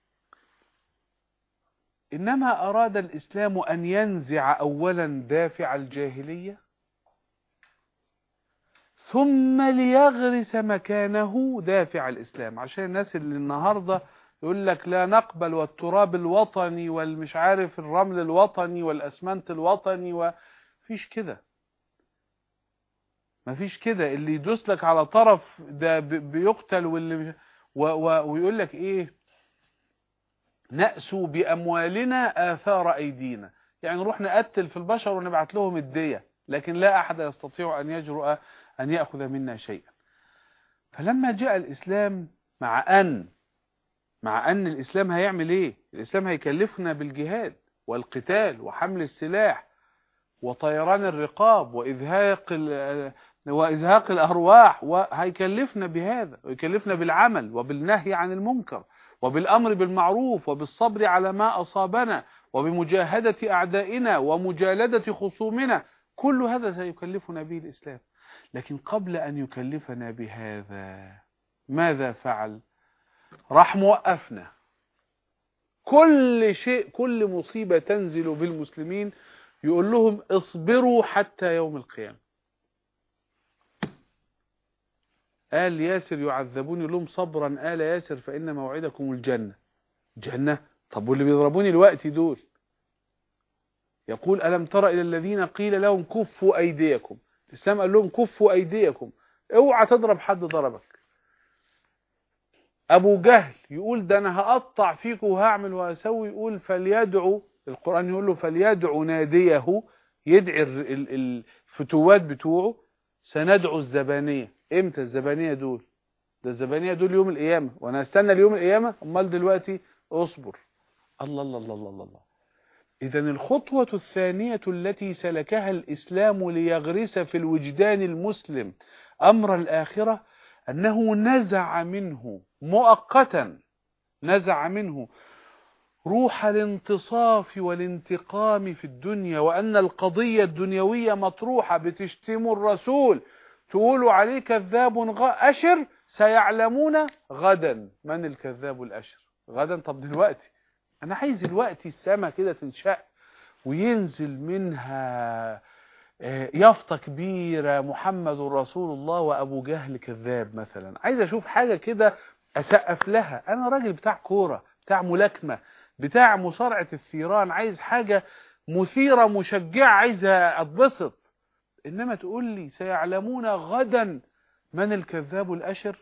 إنما أراد الإسلام أن ينزع أولا دافع الجاهلية ثم ليغرس مكانه دافع الإسلام. عشان الناس اللي النهاردة يقول لك لا نقبل والتراب الوطني والمش عارف الرمل الوطني والأسمنت الوطني وفيش كده مفيش كده. اللي يدوس لك على طرف ده بيقتل واللي و و ويقول لك ايه نأسوا بأموالنا آثار أيدينا. يعني نروح نقتل في البشر ونبعت لهم الدية لكن لا أحد يستطيع أن يجرؤ أن يأخذ منا شيئا. فلما جاء الإسلام مع أن مع أن الإسلام هيعمل إيه؟ الإسلام هيكلفنا بالجهاد والقتال وحمل السلاح وطيران الرقاب وإذهاق وإزهاق الأرواح وهيكلفنا بهذا ويكلفنا بالعمل وبالنهي عن المنكر وبالأمر بالمعروف وبالصبر على ما أصابنا وبمجاهدة أعدائنا ومجالدة خصومنا، كل هذا سيكلفنا به الإسلام. لكن قبل أن يكلفنا بهذا ماذا فعل؟ راح موقفنا. كل شيء، كل مصيبة تنزل بالمسلمين يقول لهم اصبروا حتى يوم القيامة. آل ياسر يعذبون، يقول لهم صبرا آل ياسر فإن موعدكم الجنة. جنة؟ طب واللي بيضربوني الوقت دول؟ يقول ألم تر إلى الذين قيل لهم كفوا أيديكم. الإسلام قال لهم كفوا أيديكم، اوعى تضرب حد ضربك. أبو جهل يقول ده أنا هقطع فيك وهعمل وهسوي، يقول فليدعو، القرآن يقول له فليدعو ناديه، يدعي الفتوات بتوعه، سندعو الزبانية. امتى الزبانية دول؟ ده الزبانية دول يوم القيامة، وانا استنى اليوم القيامة؟ امال دلوقتي اصبر. الله الله الله الله الله. اذا الخطوة الثانية التي سلكها الاسلام ليغرس في الوجدان المسلم امر الاخرة، انه نزع منه مؤقتا، نزع منه روح الانتصاف والانتقام في الدنيا، وأن القضية الدنيوية مطروحة. بتشتموا الرسول تقولوا عليه كذاب أشر، سيعلمون غدا من الكذاب الأشر. غدا؟ طب دلوقتي أنا عايز دلوقتي السماء كده تنشق وينزل منها يافطة كبيرة محمد رسول الله وأبو جهل كذاب مثلا. عايز أشوف حاجة كده أسقف لها. أنا راجل بتاع كورة، بتاع ملاكمة، بتاع مصارعة الثيران، عايز حاجة مثيرة مشجعة، عايز أتبسط. إنما تقول لي سيعلمون غدا من الكذاب الأشر.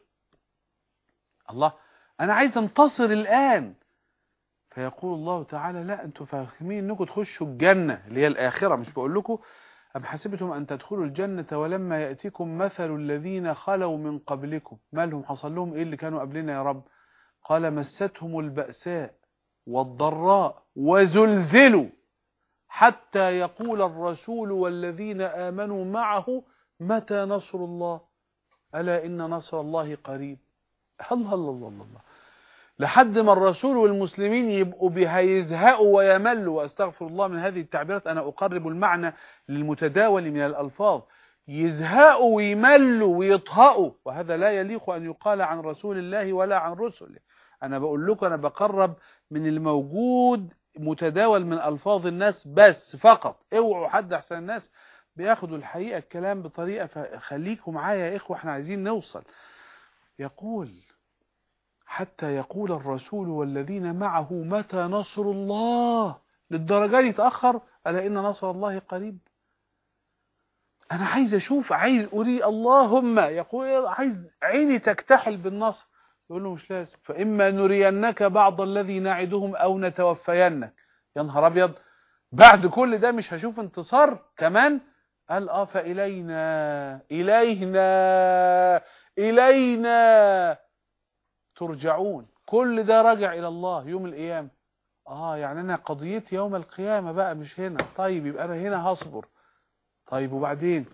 الله، أنا عايز أنتصر الآن. فيقول الله تعالى لا، أنتوا فاهمين أنكم تخشوا الجنة اللي هي الآخرة، مش بقول لكم أم حسبتم أن تدخلوا الجنة ولما يأتيكم مثل الذين خلوا من قبلكم. مالهم؟ حصل لهم إيه اللي كانوا قبلنا يا رب؟ قال مستهم البأساء والضراء وزلزلوا حتى يقول الرسول والذين آمنوا معه متى نصر الله ألا إن نصر الله قريب. الله الله الله الله. لحد ما الرسول والمسلمين يبقوا بهيزهقوا ويملوا، واستغفر الله من هذه التعبيرات، أنا أقرب المعنى للمتداول من الألفاظ، يزهقوا ويملوا ويطهقوا، وهذا لا يليق أن يقال عن رسول الله ولا عن رسله. أنا بقول لكم أنا بقرب من الموجود متداول من ألفاظ الناس بس فقط. اوعوا حد أحسن الناس بياخدوا الحقيقة الكلام بطريقة، فخليكم معايا يا إخوة، احنا عايزين نوصل. يقول حتى يقول الرسول والذين معه متى نصر الله. للدرجة دي يتأخر؟ ألا إن نصر الله قريب. أنا عايز أشوف، عايز أري اللهم، يقول عايز عيني تكتحل بالنصر. يقول له مش لازم، فإما نرينك بعض الذي نعدهم أو نتوفينك. يا نهار أبيض، بعد كل ده مش هشوف انتصار كمان؟ قال آه فإلينا إلينا إلينا ترجعون. كل ده راجع إلى الله يوم القيامة. آه يعني أنا قضيتي يوم القيامة بقى مش هنا. طيب يبقى أنا هنا هصبر. طيب وبعدين؟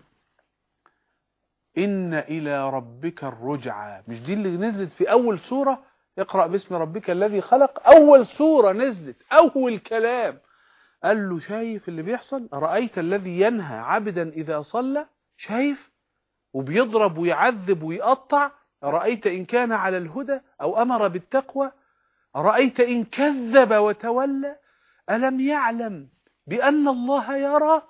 إن إلى ربك الرجعى. مش دي اللي نزلت في أول سورة؟ اقرأ باسم ربك الذي خلق. أول سورة نزلت، أول كلام قال له شايف اللي بيحصل؟ رأيت الذي ينهى عبدا إذا صلى؟ شايف؟ وبيضرب ويعذب ويقطع. رأيت إن كان على الهدى أو أمر بالتقوى؟ رأيت إن كذب وتولى؟ ألم يعلم بأن الله يرى؟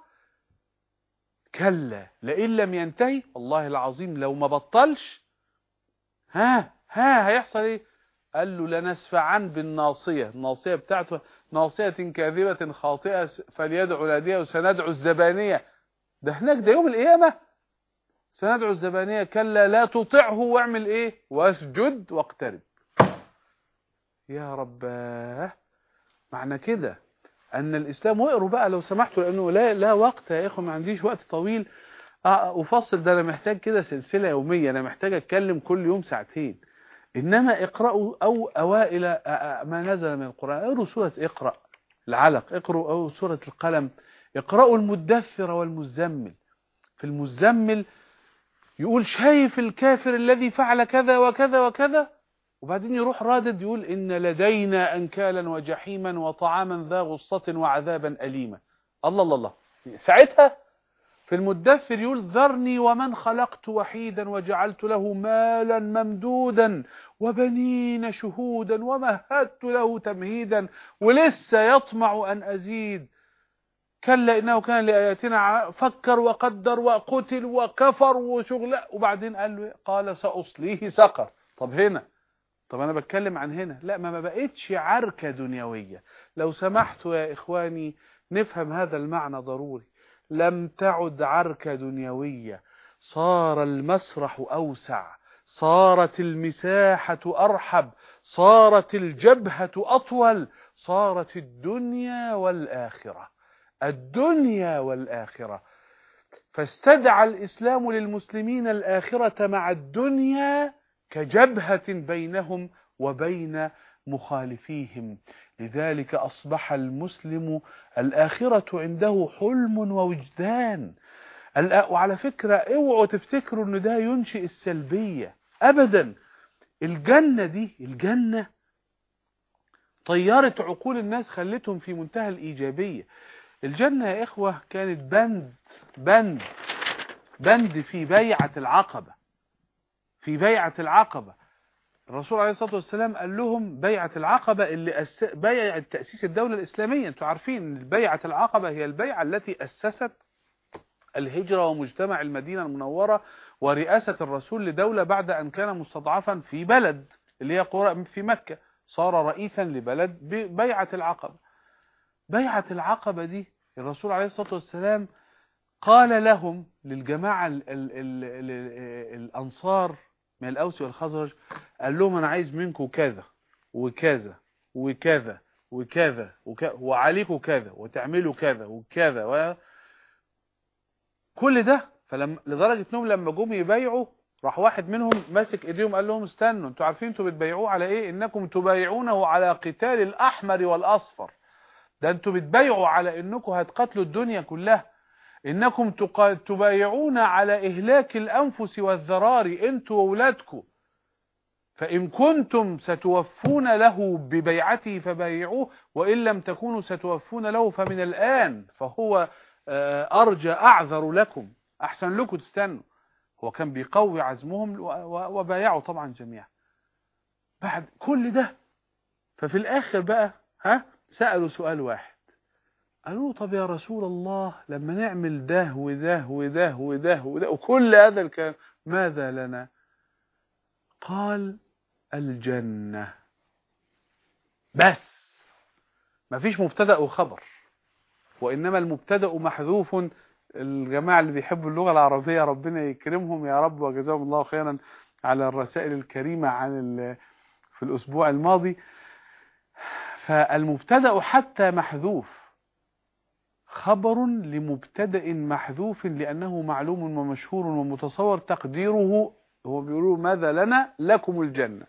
كلا لئن لم ينتهي، والله العظيم لو ما بطلش ها ها هيحصل ايه؟ قال له لنسفعا بالناصية. الناصية بتاعته ناصية كاذبة خاطئة فليدعو ناديه وسندعو الزبانية. ده هناك ده يوم القيامة. سندعو الزبانية كلا لا تطعه واعمل ايه؟ واسجد واقترب. يا رباه. معنى كده أن الإسلام، واقروا بقى لو سمحتوا لأنه لا لا وقت يا إخوة، ما عنديش وقت طويل أفصل ده. أنا محتاج كده سلسلة يومية، أنا محتاج أتكلم كل يوم ساعتين. إنما اقرأوا أو أوائل ما نزل من القرآن. اقرأوا سورة اقرأ العلق، اقرأوا أو سورة القلم، اقرأوا المدثر والمزمل. في المزمل يقول شايف الكافر الذي فعل كذا وكذا وكذا؟ وبعدين يروح رادد يقول إن لدينا أنكالا وجحيما وطعاما ذا غصة وعذابا أليما. الله الله الله. ساعتها في المدثر يقول ذرني ومن خلقت وحيدا وجعلت له مالا ممدودا وبنين شهودا ومهدت له تمهيدا ولسه يطمع أن أزيد كلا إنه كان لآياتنا فكر وقدر وقتل وكفر وشغل. وبعدين قال له قال سأصليه سقر. طب هنا طب أنا بتكلم عن هنا لا ما ما بقتش عركة دنيوية. لو سمحتوا يا إخواني نفهم هذا المعنى ضروري. لم تعد عركة دنيوية، صار المسرح أوسع، صارت المساحة أرحب، صارت الجبهة أطول، صارت الدنيا والآخرة الدنيا والآخرة. فاستدعى الإسلام للمسلمين الآخرة مع الدنيا كجبهة بينهم وبين مخالفيهم. لذلك أصبح المسلم الآخرة عنده حلم ووجدان. وعلى فكرة اوعوا تفتكروا ان ده ينشئ السلبية ابدا. الجنة دي الجنة طيرت عقول الناس، خلتهم في منتهى الإيجابية. الجنة يا إخوة كانت بند بند بند في بيعة العقبة. في بيعة العقبة الرسول عليه الصلاة والسلام قال لهم بيعة العقبة اللي أس... بيعة تأسيس الدولة الإسلامية. أنتم عارفين أن بيعة العقبة هي البيعة التي أسست الهجرة ومجتمع المدينة المنورة ورئاسة الرسول لدولة بعد أن كان مستضعفا في بلد اللي هي قرى في مكة، صار رئيسا لبلد ببيعة العقبة. بيعة العقبة دي الرسول عليه الصلاة والسلام قال لهم للجماعة ال ال ال ال الأنصار من الأوس والخزرج، قال لهم أنا عايز منكم كذا وكذا وكذا وكذا وكذا وعليكم كذا وتعملوا كذا وكذا و... كل ده. فلما لدرجة انهم لما جم يبايعوا راح واحد منهم ماسك ايديهم قال لهم استنوا، انتوا عارفين انتوا بتبايعوه على ايه؟ انكم تبايعونه على قتال الاحمر والاصفر. ده انتوا بتبايعوا على انكم هتقتلوا الدنيا كلها. انكم تبايعون على اهلاك الانفس والذراري انتوا واولادكم. فان كنتم ستوفون له ببيعته فبايعوه، وان لم تكونوا ستوفون له فمن الان فهو ارجى اعذر لكم، احسن لكم تستنوا. هو كان بيقوي عزمهم وبايعوا طبعا جميعا. بعد كل ده ففي الاخر بقى ها سألوا سؤال واحد، قالوا طب يا رسول الله لما نعمل ده وده وده وده وده وكل هذا الكلام ماذا لنا؟ قال الجنة بس. ما فيش مبتدأ وخبر، وإنما المبتدأ محذوف. الجماعة اللي بيحبوا اللغة العربية ربنا يكرمهم يا رب وجزاهم الله خيرا على الرسائل الكريمة عن في الأسبوع الماضي. فالمبتدأ حتى محذوف، خبر لمبتدأ محذوف لأنه معلوم ومشهور ومتصور تقديره. هو بيقولوا ماذا لنا؟ لكم الجنة.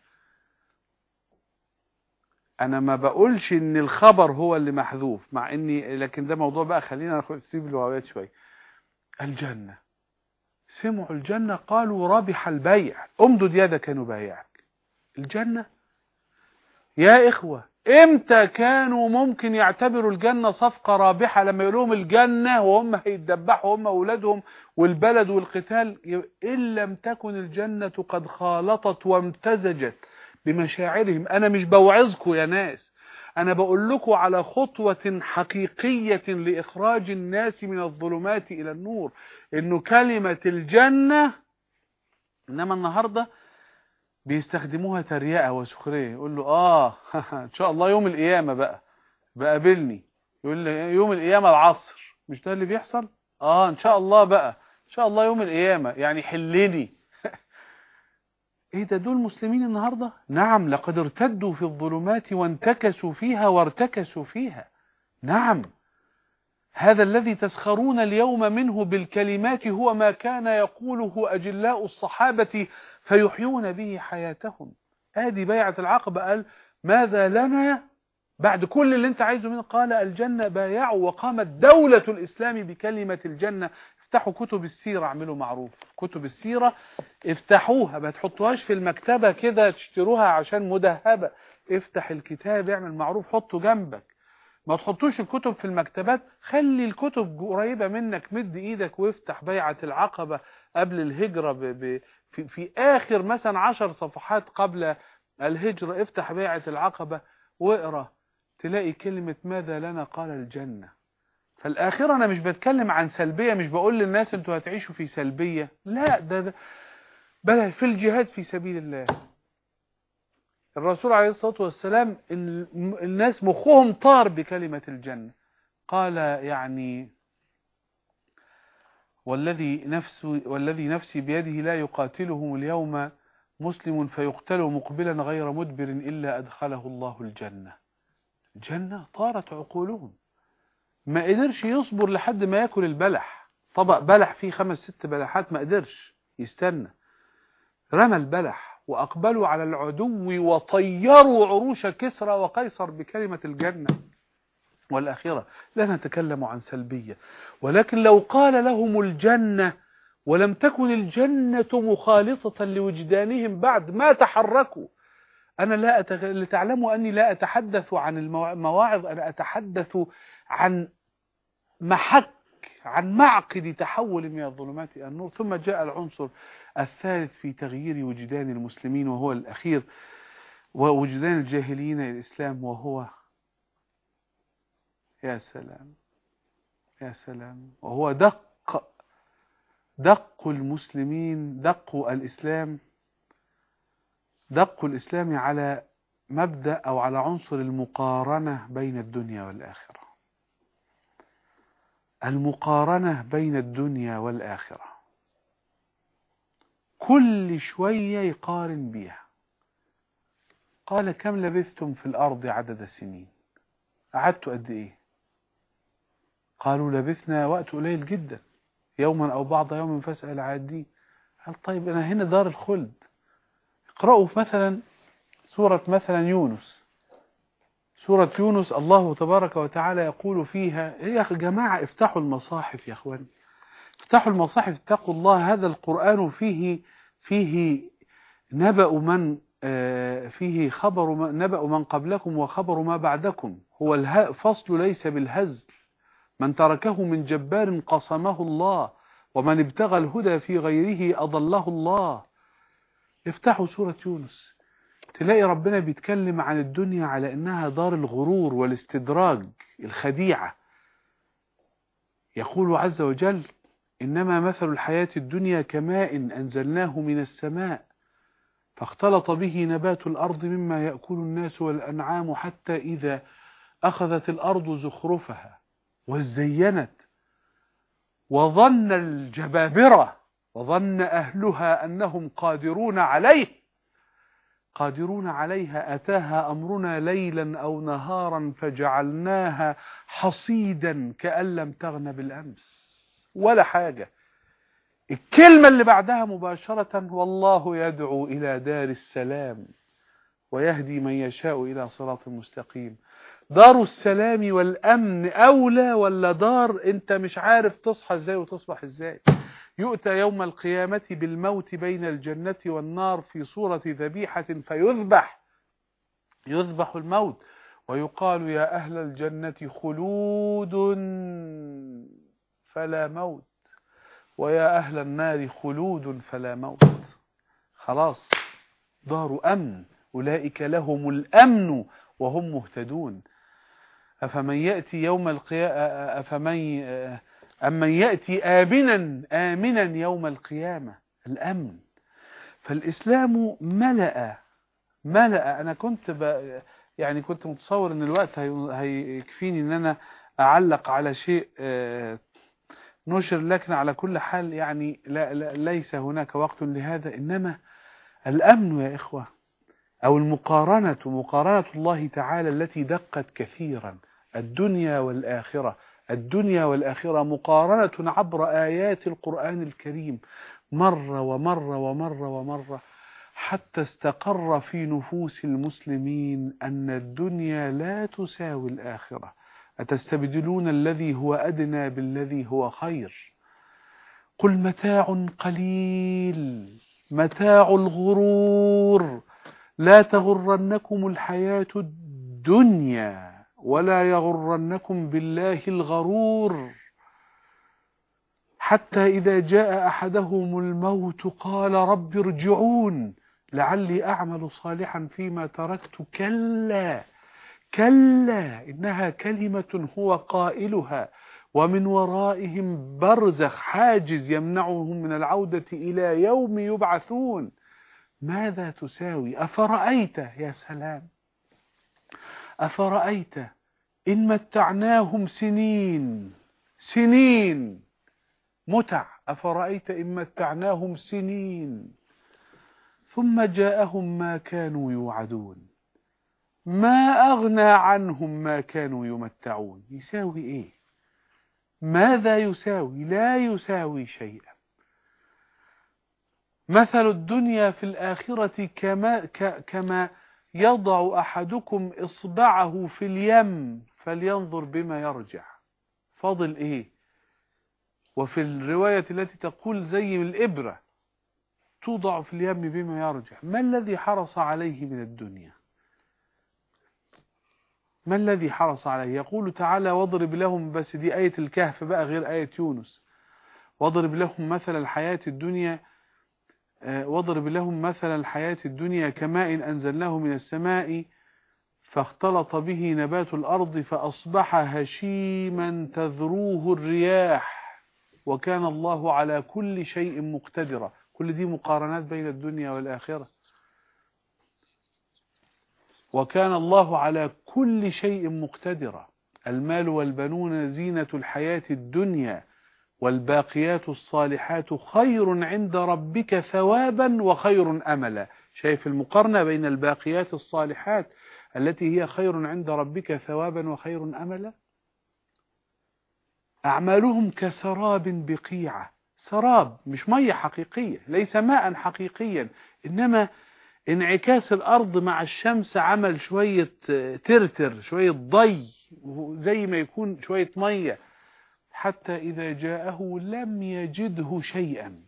أنا ما بقولش إن الخبر هو اللي محذوف، مع إني لكن ده موضوع بقى خلينا نسيب اللغويات شوية. الجنة، سمعوا الجنة قالوا ربح البيع، امدد يدك نبايعك. الجنة يا إخوة امتى كانوا ممكن يعتبروا الجنة صفقة رابحة؟ لما يقولون الجنة وهم هيتذبحوا هم أولادهم والبلد والقتال. إن لم تكن الجنة قد خالطت وامتزجت بمشاعرهم. أنا مش بوعظكم يا ناس، أنا بقول لكم على خطوة حقيقية لإخراج الناس من الظلمات إلى النور، إنه كلمة الجنة. إنما النهاردة بيستخدموها تريقة وسخرية. يقول له آه إن شاء الله يوم القيامة بقى بقابلني، يقول لي يوم القيامة العصر، مش ده اللي بيحصل؟ آه إن شاء الله بقى إن شاء الله يوم القيامة يعني حلني. ايه ده؟ دول مسلمين النهاردة؟ نعم، لقد ارتدوا في الظلمات وانتكسوا فيها وارتكسوا فيها. نعم، هذا الذي تسخرون اليوم منه بالكلمات هو ما كان يقوله أجلاء الصحابة فيحيون به حياتهم. هذه بيعة العقبة. قال ماذا لنا بعد كل اللي انت عايزه منه؟ قال الجنة. بايعوا وقامت دولة الإسلام بكلمة الجنة. افتحوا كتب السيرة، اعملوا معروف، كتب السيرة افتحوها، ما تحطوهاش في المكتبة كده تشتروها عشان مدهبة. افتح الكتاب، اعمل معروف، حطه جنبك. ما تحطوش الكتب في المكتبات، خلي الكتب قريبة منك، مد ايدك وافتح بيعة العقبة قبل الهجرة ب... ب... في... في آخر مثلا عشر صفحات قبل الهجرة، افتح بيعة العقبة واقرأ، تلاقي كلمة ماذا لنا قال الجنة. فالآخرة أنا مش بتكلم عن سلبية، مش بقول للناس انتوا هتعيشوا في سلبية، لا، ده, ده بل في الجهاد في سبيل الله. الرسول عليه الصلاة والسلام الناس مخهم طار بكلمة الجنة، قال يعني والذي نفسي, والذي نفسي بيده لا يقاتلهم اليوم مسلم فيقتل مقبلا غير مدبر إلا أدخله الله الجنة. الجنة طارت عقولهم، ما قدرش يصبر لحد ما يأكل البلح، طبق بلح فيه خمس ست بلحات، ما قدرش يستنى، رمى البلح وأقبلوا على العدو وطيروا عروش كسرى وقيصر بكلمة الجنة والآخرة. لا نتكلم عن سلبية، ولكن لو قال لهم الجنة ولم تكن الجنة مخالطة لوجدانهم بعد ما تحركوا. أنا لا أتغ... لتعلموا أني لا أتحدث عن المواعظ، أنا أتحدث عن محك، عن معقد تحول من الظلمات إلى النور. ثم جاء العنصر الثالث في تغيير وجدان المسلمين وهو الأخير، ووجدان الجاهليين إلى الإسلام، وهو يا سلام يا سلام وهو دق دق المسلمين، دق الإسلام، دق الإسلام على مبدأ أو على عنصر المقارنة بين الدنيا والآخرة. المقارنة بين الدنيا والآخرة، كل شوية يقارن بها. قال كم لبثتم في الأرض عدد السنين؟ قعدتوا قد إيه؟ قالوا لبثنا وقت قليل جدا، يوما أو بعض يوم فاسأل عادين. قال طيب أنا هنا دار الخلد. اقرأوا مثلا سورة مثلا يونس، سورة يونس الله تبارك وتعالى يقول فيها، يا جماعة افتحوا المصاحف يا أخواني، افتحوا المصاحف، اتقوا الله. هذا القرآن فيه فيه نبأ من فيه خبر من نبأ من قبلكم وخبر ما بعدكم، هو الفصل ليس بالهزل. من تركه من جبار قصمه الله، ومن ابتغى الهدى في غيره أضله الله. افتحوا سورة يونس، تلاقي ربنا بيتكلم عن الدنيا على إنها دار الغرور والاستدراج، الخديعة. يقول عز وجل إنما مثل الحياة الدنيا كماء أنزلناه من السماء فاختلط به نبات الأرض مما يأكل الناس والأنعام حتى إذا أخذت الأرض زخرفها وزينت وظن الجبابرة وظن أهلها أنهم قادرون عليه قادرون عليها أتاها أمرنا ليلا أو نهارا فجعلناها حصيدا كأن لم تغن بالأمس. ولا حاجة. الكلمة اللي بعدها مباشرة والله يدعو إلى دار السلام ويهدي من يشاء إلى صراط مستقيم. دار السلام والأمن أولى ولا دار أنت مش عارف تصحى إزاي وتصبح إزاي؟ يؤتى يوم القيامة بالموت بين الجنة والنار في صورة ذبيحة فيذبح يذبح الموت ويقال يا أهل الجنة خلود فلا موت ويا أهل النار خلود فلا موت. خلاص دار أمن، أولئك لهم الأمن وهم مهتدون. أفمن يأتي يوم القيامة أفمن أمن يأتي آمنا آمنا يوم القيامة، الأمن. فالإسلام ملأ ملأ أنا كنت ب... يعني كنت متصور أن الوقت هيكفيني أن أنا أعلق على شيء نشر، لكن على كل حال يعني لا لا ليس هناك وقت لهذا. إنما الأمن يا إخوة، أو المقارنة، مقارنة الله تعالى التي دقت كثيرا، الدنيا والآخرة، الدنيا والآخرة مقارنة عبر آيات القرآن الكريم مرة ومرة ومرة ومرة حتى استقر في نفوس المسلمين أن الدنيا لا تساوي الآخرة. أتستبدلون الذي هو أدنى بالذي هو خير. قل متاع قليل متاع الغرور لا تغرنكم الحياة الدنيا ولا يغرنكم بالله الغرور حتى إذا جاء أحدهم الموت قال رب ارجعون لعلي أعمل صالحا فيما تركت كلا كلا إنها كلمة هو قائلها ومن ورائهم برزخ حاجز يمنعهم من العودة إلى يوم يبعثون ماذا تساوي أفرأيت يا سلام أفرأيت إن متعناهم سنين سنين متع أفرأيت إن متعناهم سنين ثم جاءهم ما كانوا يوعدون ما أغنى عنهم ما كانوا يمتعون يساوي إيه ماذا يساوي لا يساوي شيئا مثل الدنيا في الآخرة كما, كما يضع أحدكم إصبعه في اليم فلينظر بما يرجع فاضل إيه وفي الرواية التي تقول زي الإبرة توضع في اليم بما يرجع ما الذي حرص عليه من الدنيا ما الذي حرص عليه يقول تعالى واضرب لهم بس دي آية الكهف بقى غير آية يونس واضرب لهم مثل الحياة الدنيا واضرب لهم مثل الحياة الدنيا كماء أنزلناه من السماء فاختلط به نبات الأرض فأصبح هشيما تذروه الرياح وكان الله على كل شيء مقتدرا كل دي مقارنات بين الدنيا والآخرة وكان الله على كل شيء مقتدرا المال والبنون زينة الحياة الدنيا والباقيات الصالحات خير عند ربك ثوابا وخير أملا شايف المقارنة بين الباقيات الصالحات التي هي خير عند ربك ثوابا وخير أملا أعمالهم كسراب بقيعة سراب مش مية حقيقية ليس ماء حقيقيا إنما انعكاس الأرض مع الشمس عمل شوية ترتر شوية ضي زي ما يكون شوية مية حتى إذا جاءه لم يجده شيئا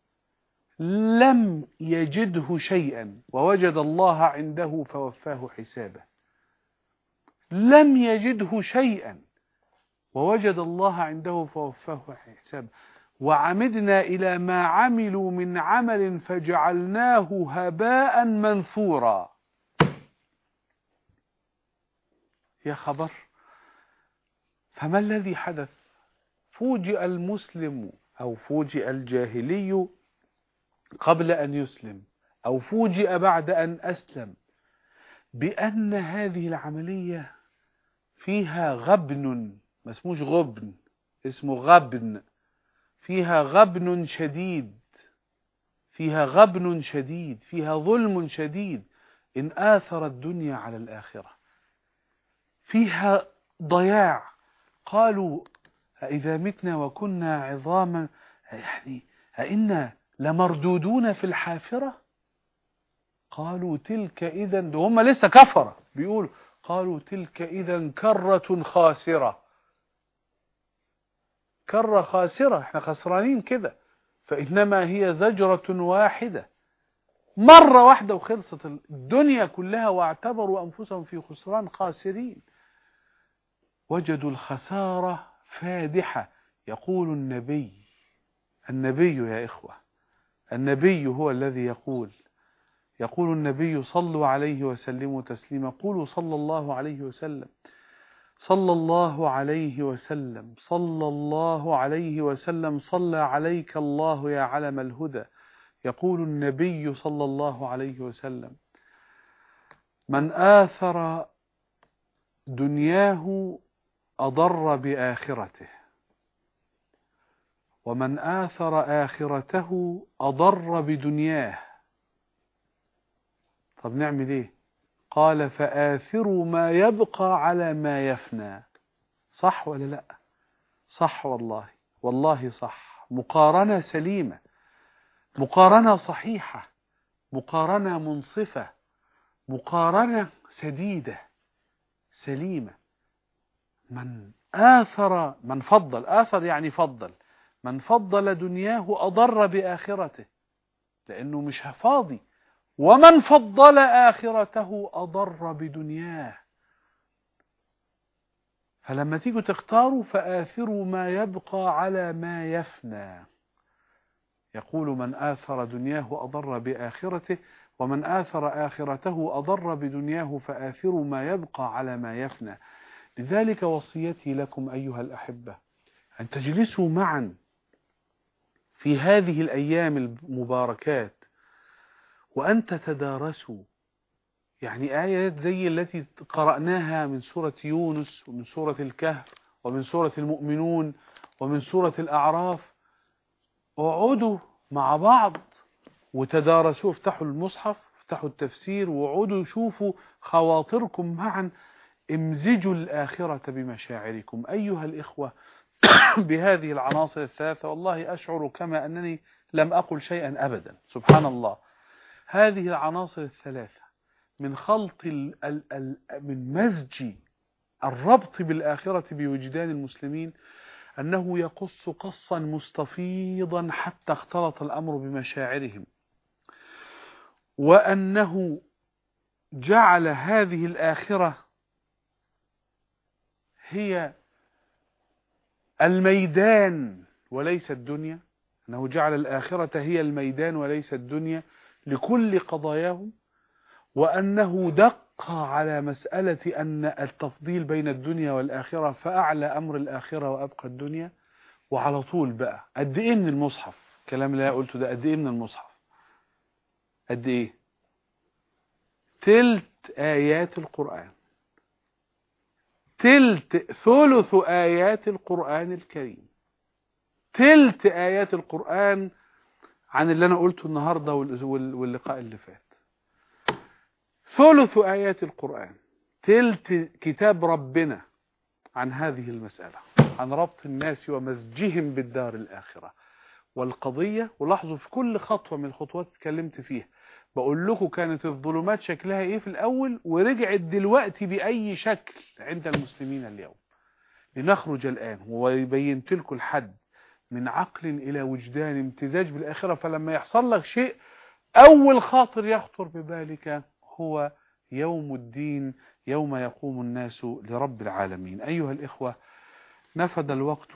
لم يجده شيئا ووجد الله عنده فوفاه حسابه لم يجده شيئا ووجد الله عنده فوفاه حسابه وعمدنا إلى ما عملوا من عمل فجعلناه هباء منثورا يا خبر فما الذي حدث فوجئ المسلم أو فوجئ الجاهلي قبل أن يسلم أو فوجئ بعد أن أسلم بأن هذه العملية فيها غبن ما اسموش غبن اسمه غبن فيها غبن شديد فيها غبن شديد فيها ظلم شديد إن آثر الدنيا على الآخرة فيها ضياع قالوا إذا متنا وكنا عظاما يعني أئنا لمردودون في الحافرة قالوا تلك إذن هم لسه كفرة بيقولوا قالوا تلك إذن كرة خاسرة كرة خاسرة احنا خسرانين كده فإنما هي زجرة واحدة مرة واحدة وخلصت الدنيا كلها واعتبروا أنفسهم في خسران خاسرين وجدوا الخسارة فادحة يقول النبي النبي يا إخوة النبي هو الذي يقول يقول النبي صلوا عليه وسلموا تسليما قولوا صلى الله عليه وسلم صلى الله عليه وسلم صلى الله عليه وسلم صلى عليك الله يا علم الهدى يقول النبي صلى الله عليه وسلم من آثر دنياه أضر بآخرته ومن آثر آخرته أضر بدنياه طب نعمل ايه قال فآثروا ما يبقى على ما يفنى صح ولا لا صح والله والله صح مقارنة سليمة مقارنة صحيحة مقارنة منصفة مقارنة سديدة سليمة من آثر من فضل آثر يعني فضل من فضل دنياه أضر بآخرته لأنه مش فاضي، ومن فضل آخرته أضر بدنياه. فلما تيجوا تختاروا فآثروا ما يبقى على ما يفنى. يقول من آثر دنياه أضر بآخرته، ومن آثر آخرته أضر بدنياه، فآثروا ما يبقى على ما يفنى. لذلك وصيتي لكم أيها الأحبة أن تجلسوا معا في هذه الأيام المباركات وأن تتدارسوا، يعني آيات زي التي قرأناها من سورة يونس ومن سورة الكهف ومن سورة المؤمنون ومن سورة الأعراف. اقعدوا مع بعض وتدارسوا، افتحوا المصحف، افتحوا التفسير، وقعدوا شوفوا خواطركم معا، امزجوا الآخرة بمشاعركم. أيها الإخوة، بهذه العناصر الثلاثة والله أشعر كما أنني لم أقل شيئا أبدا، سبحان الله. هذه العناصر الثلاثة من خلط ال ال ال من مزج الربط بالآخرة بوجدان المسلمين، أنه يقص قصا مستفيضا حتى اختلط الأمر بمشاعرهم، وأنه جعل هذه الآخرة هي الميدان وليس الدنيا، أنه جعل الآخرة هي الميدان وليس الدنيا لكل قضاياهم، وأنه دق على مسألة أن التفضيل بين الدنيا والآخرة، فأعلى أمر الآخرة وأبقى الدنيا. وعلى طول بقى قد إيه من المصحف كلام اللي قلته ده؟ قد إيه من المصحف؟ قد إيه؟ تلت آيات القرآن، تلت ثلث آيات القرآن الكريم، تلت آيات القرآن عن اللي أنا قلته النهاردة واللقاء اللي فات. ثلث آيات القرآن، تلت كتاب ربنا عن هذه المسألة، عن ربط الناس ومزجهم بالدار الآخرة والقضية. ولاحظوا في كل خطوة من الخطوات اتكلمت فيها بقول لكم كانت الظلمات شكلها ايه في الأول، ورجعت دلوقتي بأي شكل عند المسلمين اليوم. لنخرج الآن وبينت لكم الحد من عقل إلى وجدان، امتزاج بالآخرة. فلما يحصل لك شيء أول خاطر يخطر ببالك هو يوم الدين، يوم يقوم الناس لرب العالمين. أيها الإخوة، نفد الوقت،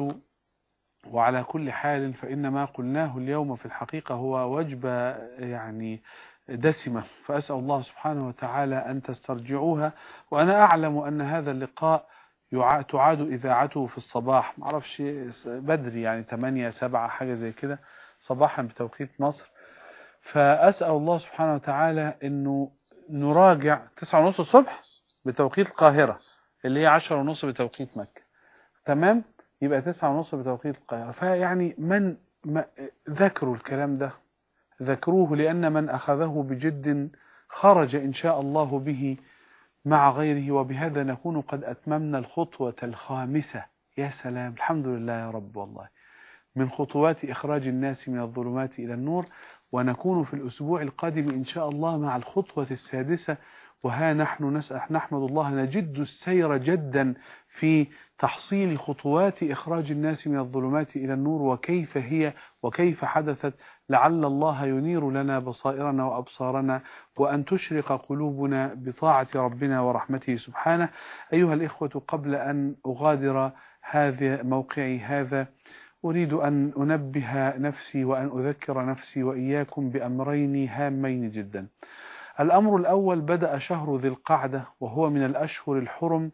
وعلى كل حال فإن ما قلناه اليوم في الحقيقة هو وجبة يعني دسمة، فأسأل الله سبحانه وتعالى أن تسترجعوها. وأنا أعلم أن هذا اللقاء تعاد إذاعته في الصباح، معرفش بدري، يعني ثمانية سبعة حاجة زي كده صباحا بتوقيت مصر. فأسأل الله سبحانه وتعالى أنه نراجع تسعة ونص الصبح بتوقيت القاهرة، اللي هي عشرة ونص بتوقيت مكة، تمام؟ يبقى تسعة ونص بتوقيت القاهرة. فيعني من ذكروا الكلام ده ذكروه، لأن من أخذه بجد خرج إن شاء الله به مع غيره. وبهذا نكون قد أتممنا الخطوة الخامسة. يا سلام، الحمد لله يا رب، والله من خطوات إخراج الناس من الظلمات إلى النور. ونكون في الأسبوع القادم إن شاء الله مع الخطوة السادسة. وها نحن نسأل نحمد الله نجد السير جدا في تحصيل خطوات إخراج الناس من الظلمات إلى النور، وكيف هي وكيف حدثت. لعل الله ينير لنا بصائرنا وأبصارنا، وأن تشرق قلوبنا بطاعة ربنا ورحمته سبحانه. أيها الإخوة، قبل أن أغادر هذا موقعي هذا، أريد أن أنبه نفسي وأن أذكر نفسي وإياكم بأمرين هامين جدا. الأمر الأول، بدأ شهر ذي القعدة وهو من الأشهر الحرم،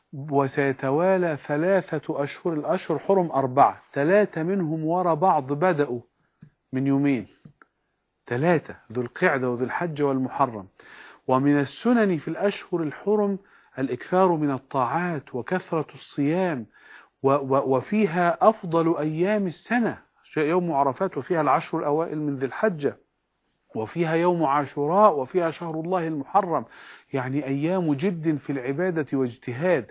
وسيتوالى ثلاثة أشهر. الأشهر حرم أربعة، ثلاثة منهم وراء بعض بدأوا من يومين، ثلاثة، ذو القعدة وذو الحج والمحرم. ومن السنن في الأشهر الحرم الإكثار من الطاعات وكثرة الصيام، وفيها أفضل أيام السنة يوم عرفات، وفيها العشر الأوائل من ذي الحجة، وفيها يوم عاشوراء، وفيها شهر الله المحرم. يعني أيام جد في العبادة واجتهاد،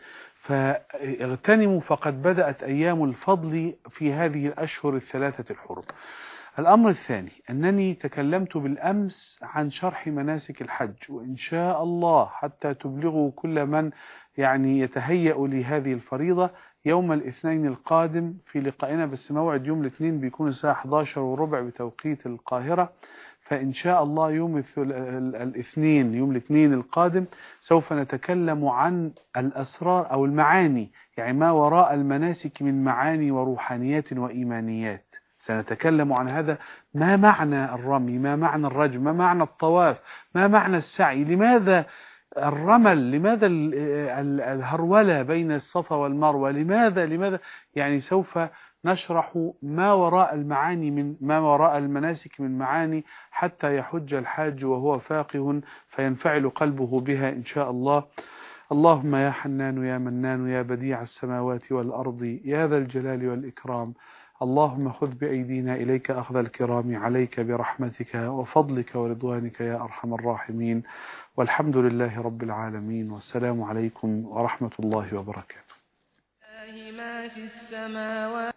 فاغتنموا، فقد بدأت أيام الفضل في هذه الأشهر الثلاثة الحرم. الأمر الثاني أنني تكلمت بالأمس عن شرح مناسك الحج، وإن شاء الله حتى تبلغوا كل من يعني يتهيأ لهذه الفريضة يوم الاثنين القادم في لقائنا، بس موعد يوم الاثنين بيكون الساعة إحدى عشر وربع بتوقيت القاهرة. فإن شاء الله يوم الاثنين يوم الاثنين القادم سوف نتكلم عن الأسرار أو المعاني، يعني ما وراء المناسك من معاني وروحانيات وإيمانيات. سنتكلم عن هذا، ما معنى الرمي، ما معنى الرجم، ما معنى الطواف، ما معنى السعي، لماذا الرمل، لماذا الهرولة بين الصفا والمروة، لماذا لماذا يعني سوف نشرح ما وراء المعاني من ما وراء المناسك من معاني حتى يحج الحاج وهو فاقه فينفعل قلبه بها إن شاء الله. اللهم يا حنان يا منان يا بديع السماوات والأرض يا ذا الجلال والإكرام، اللهم خذ بأيدينا إليك أخذ الكرام، عليك برحمتك وفضلك ورضوانك يا أرحم الراحمين، والحمد لله رب العالمين، والسلام عليكم ورحمة الله وبركاته.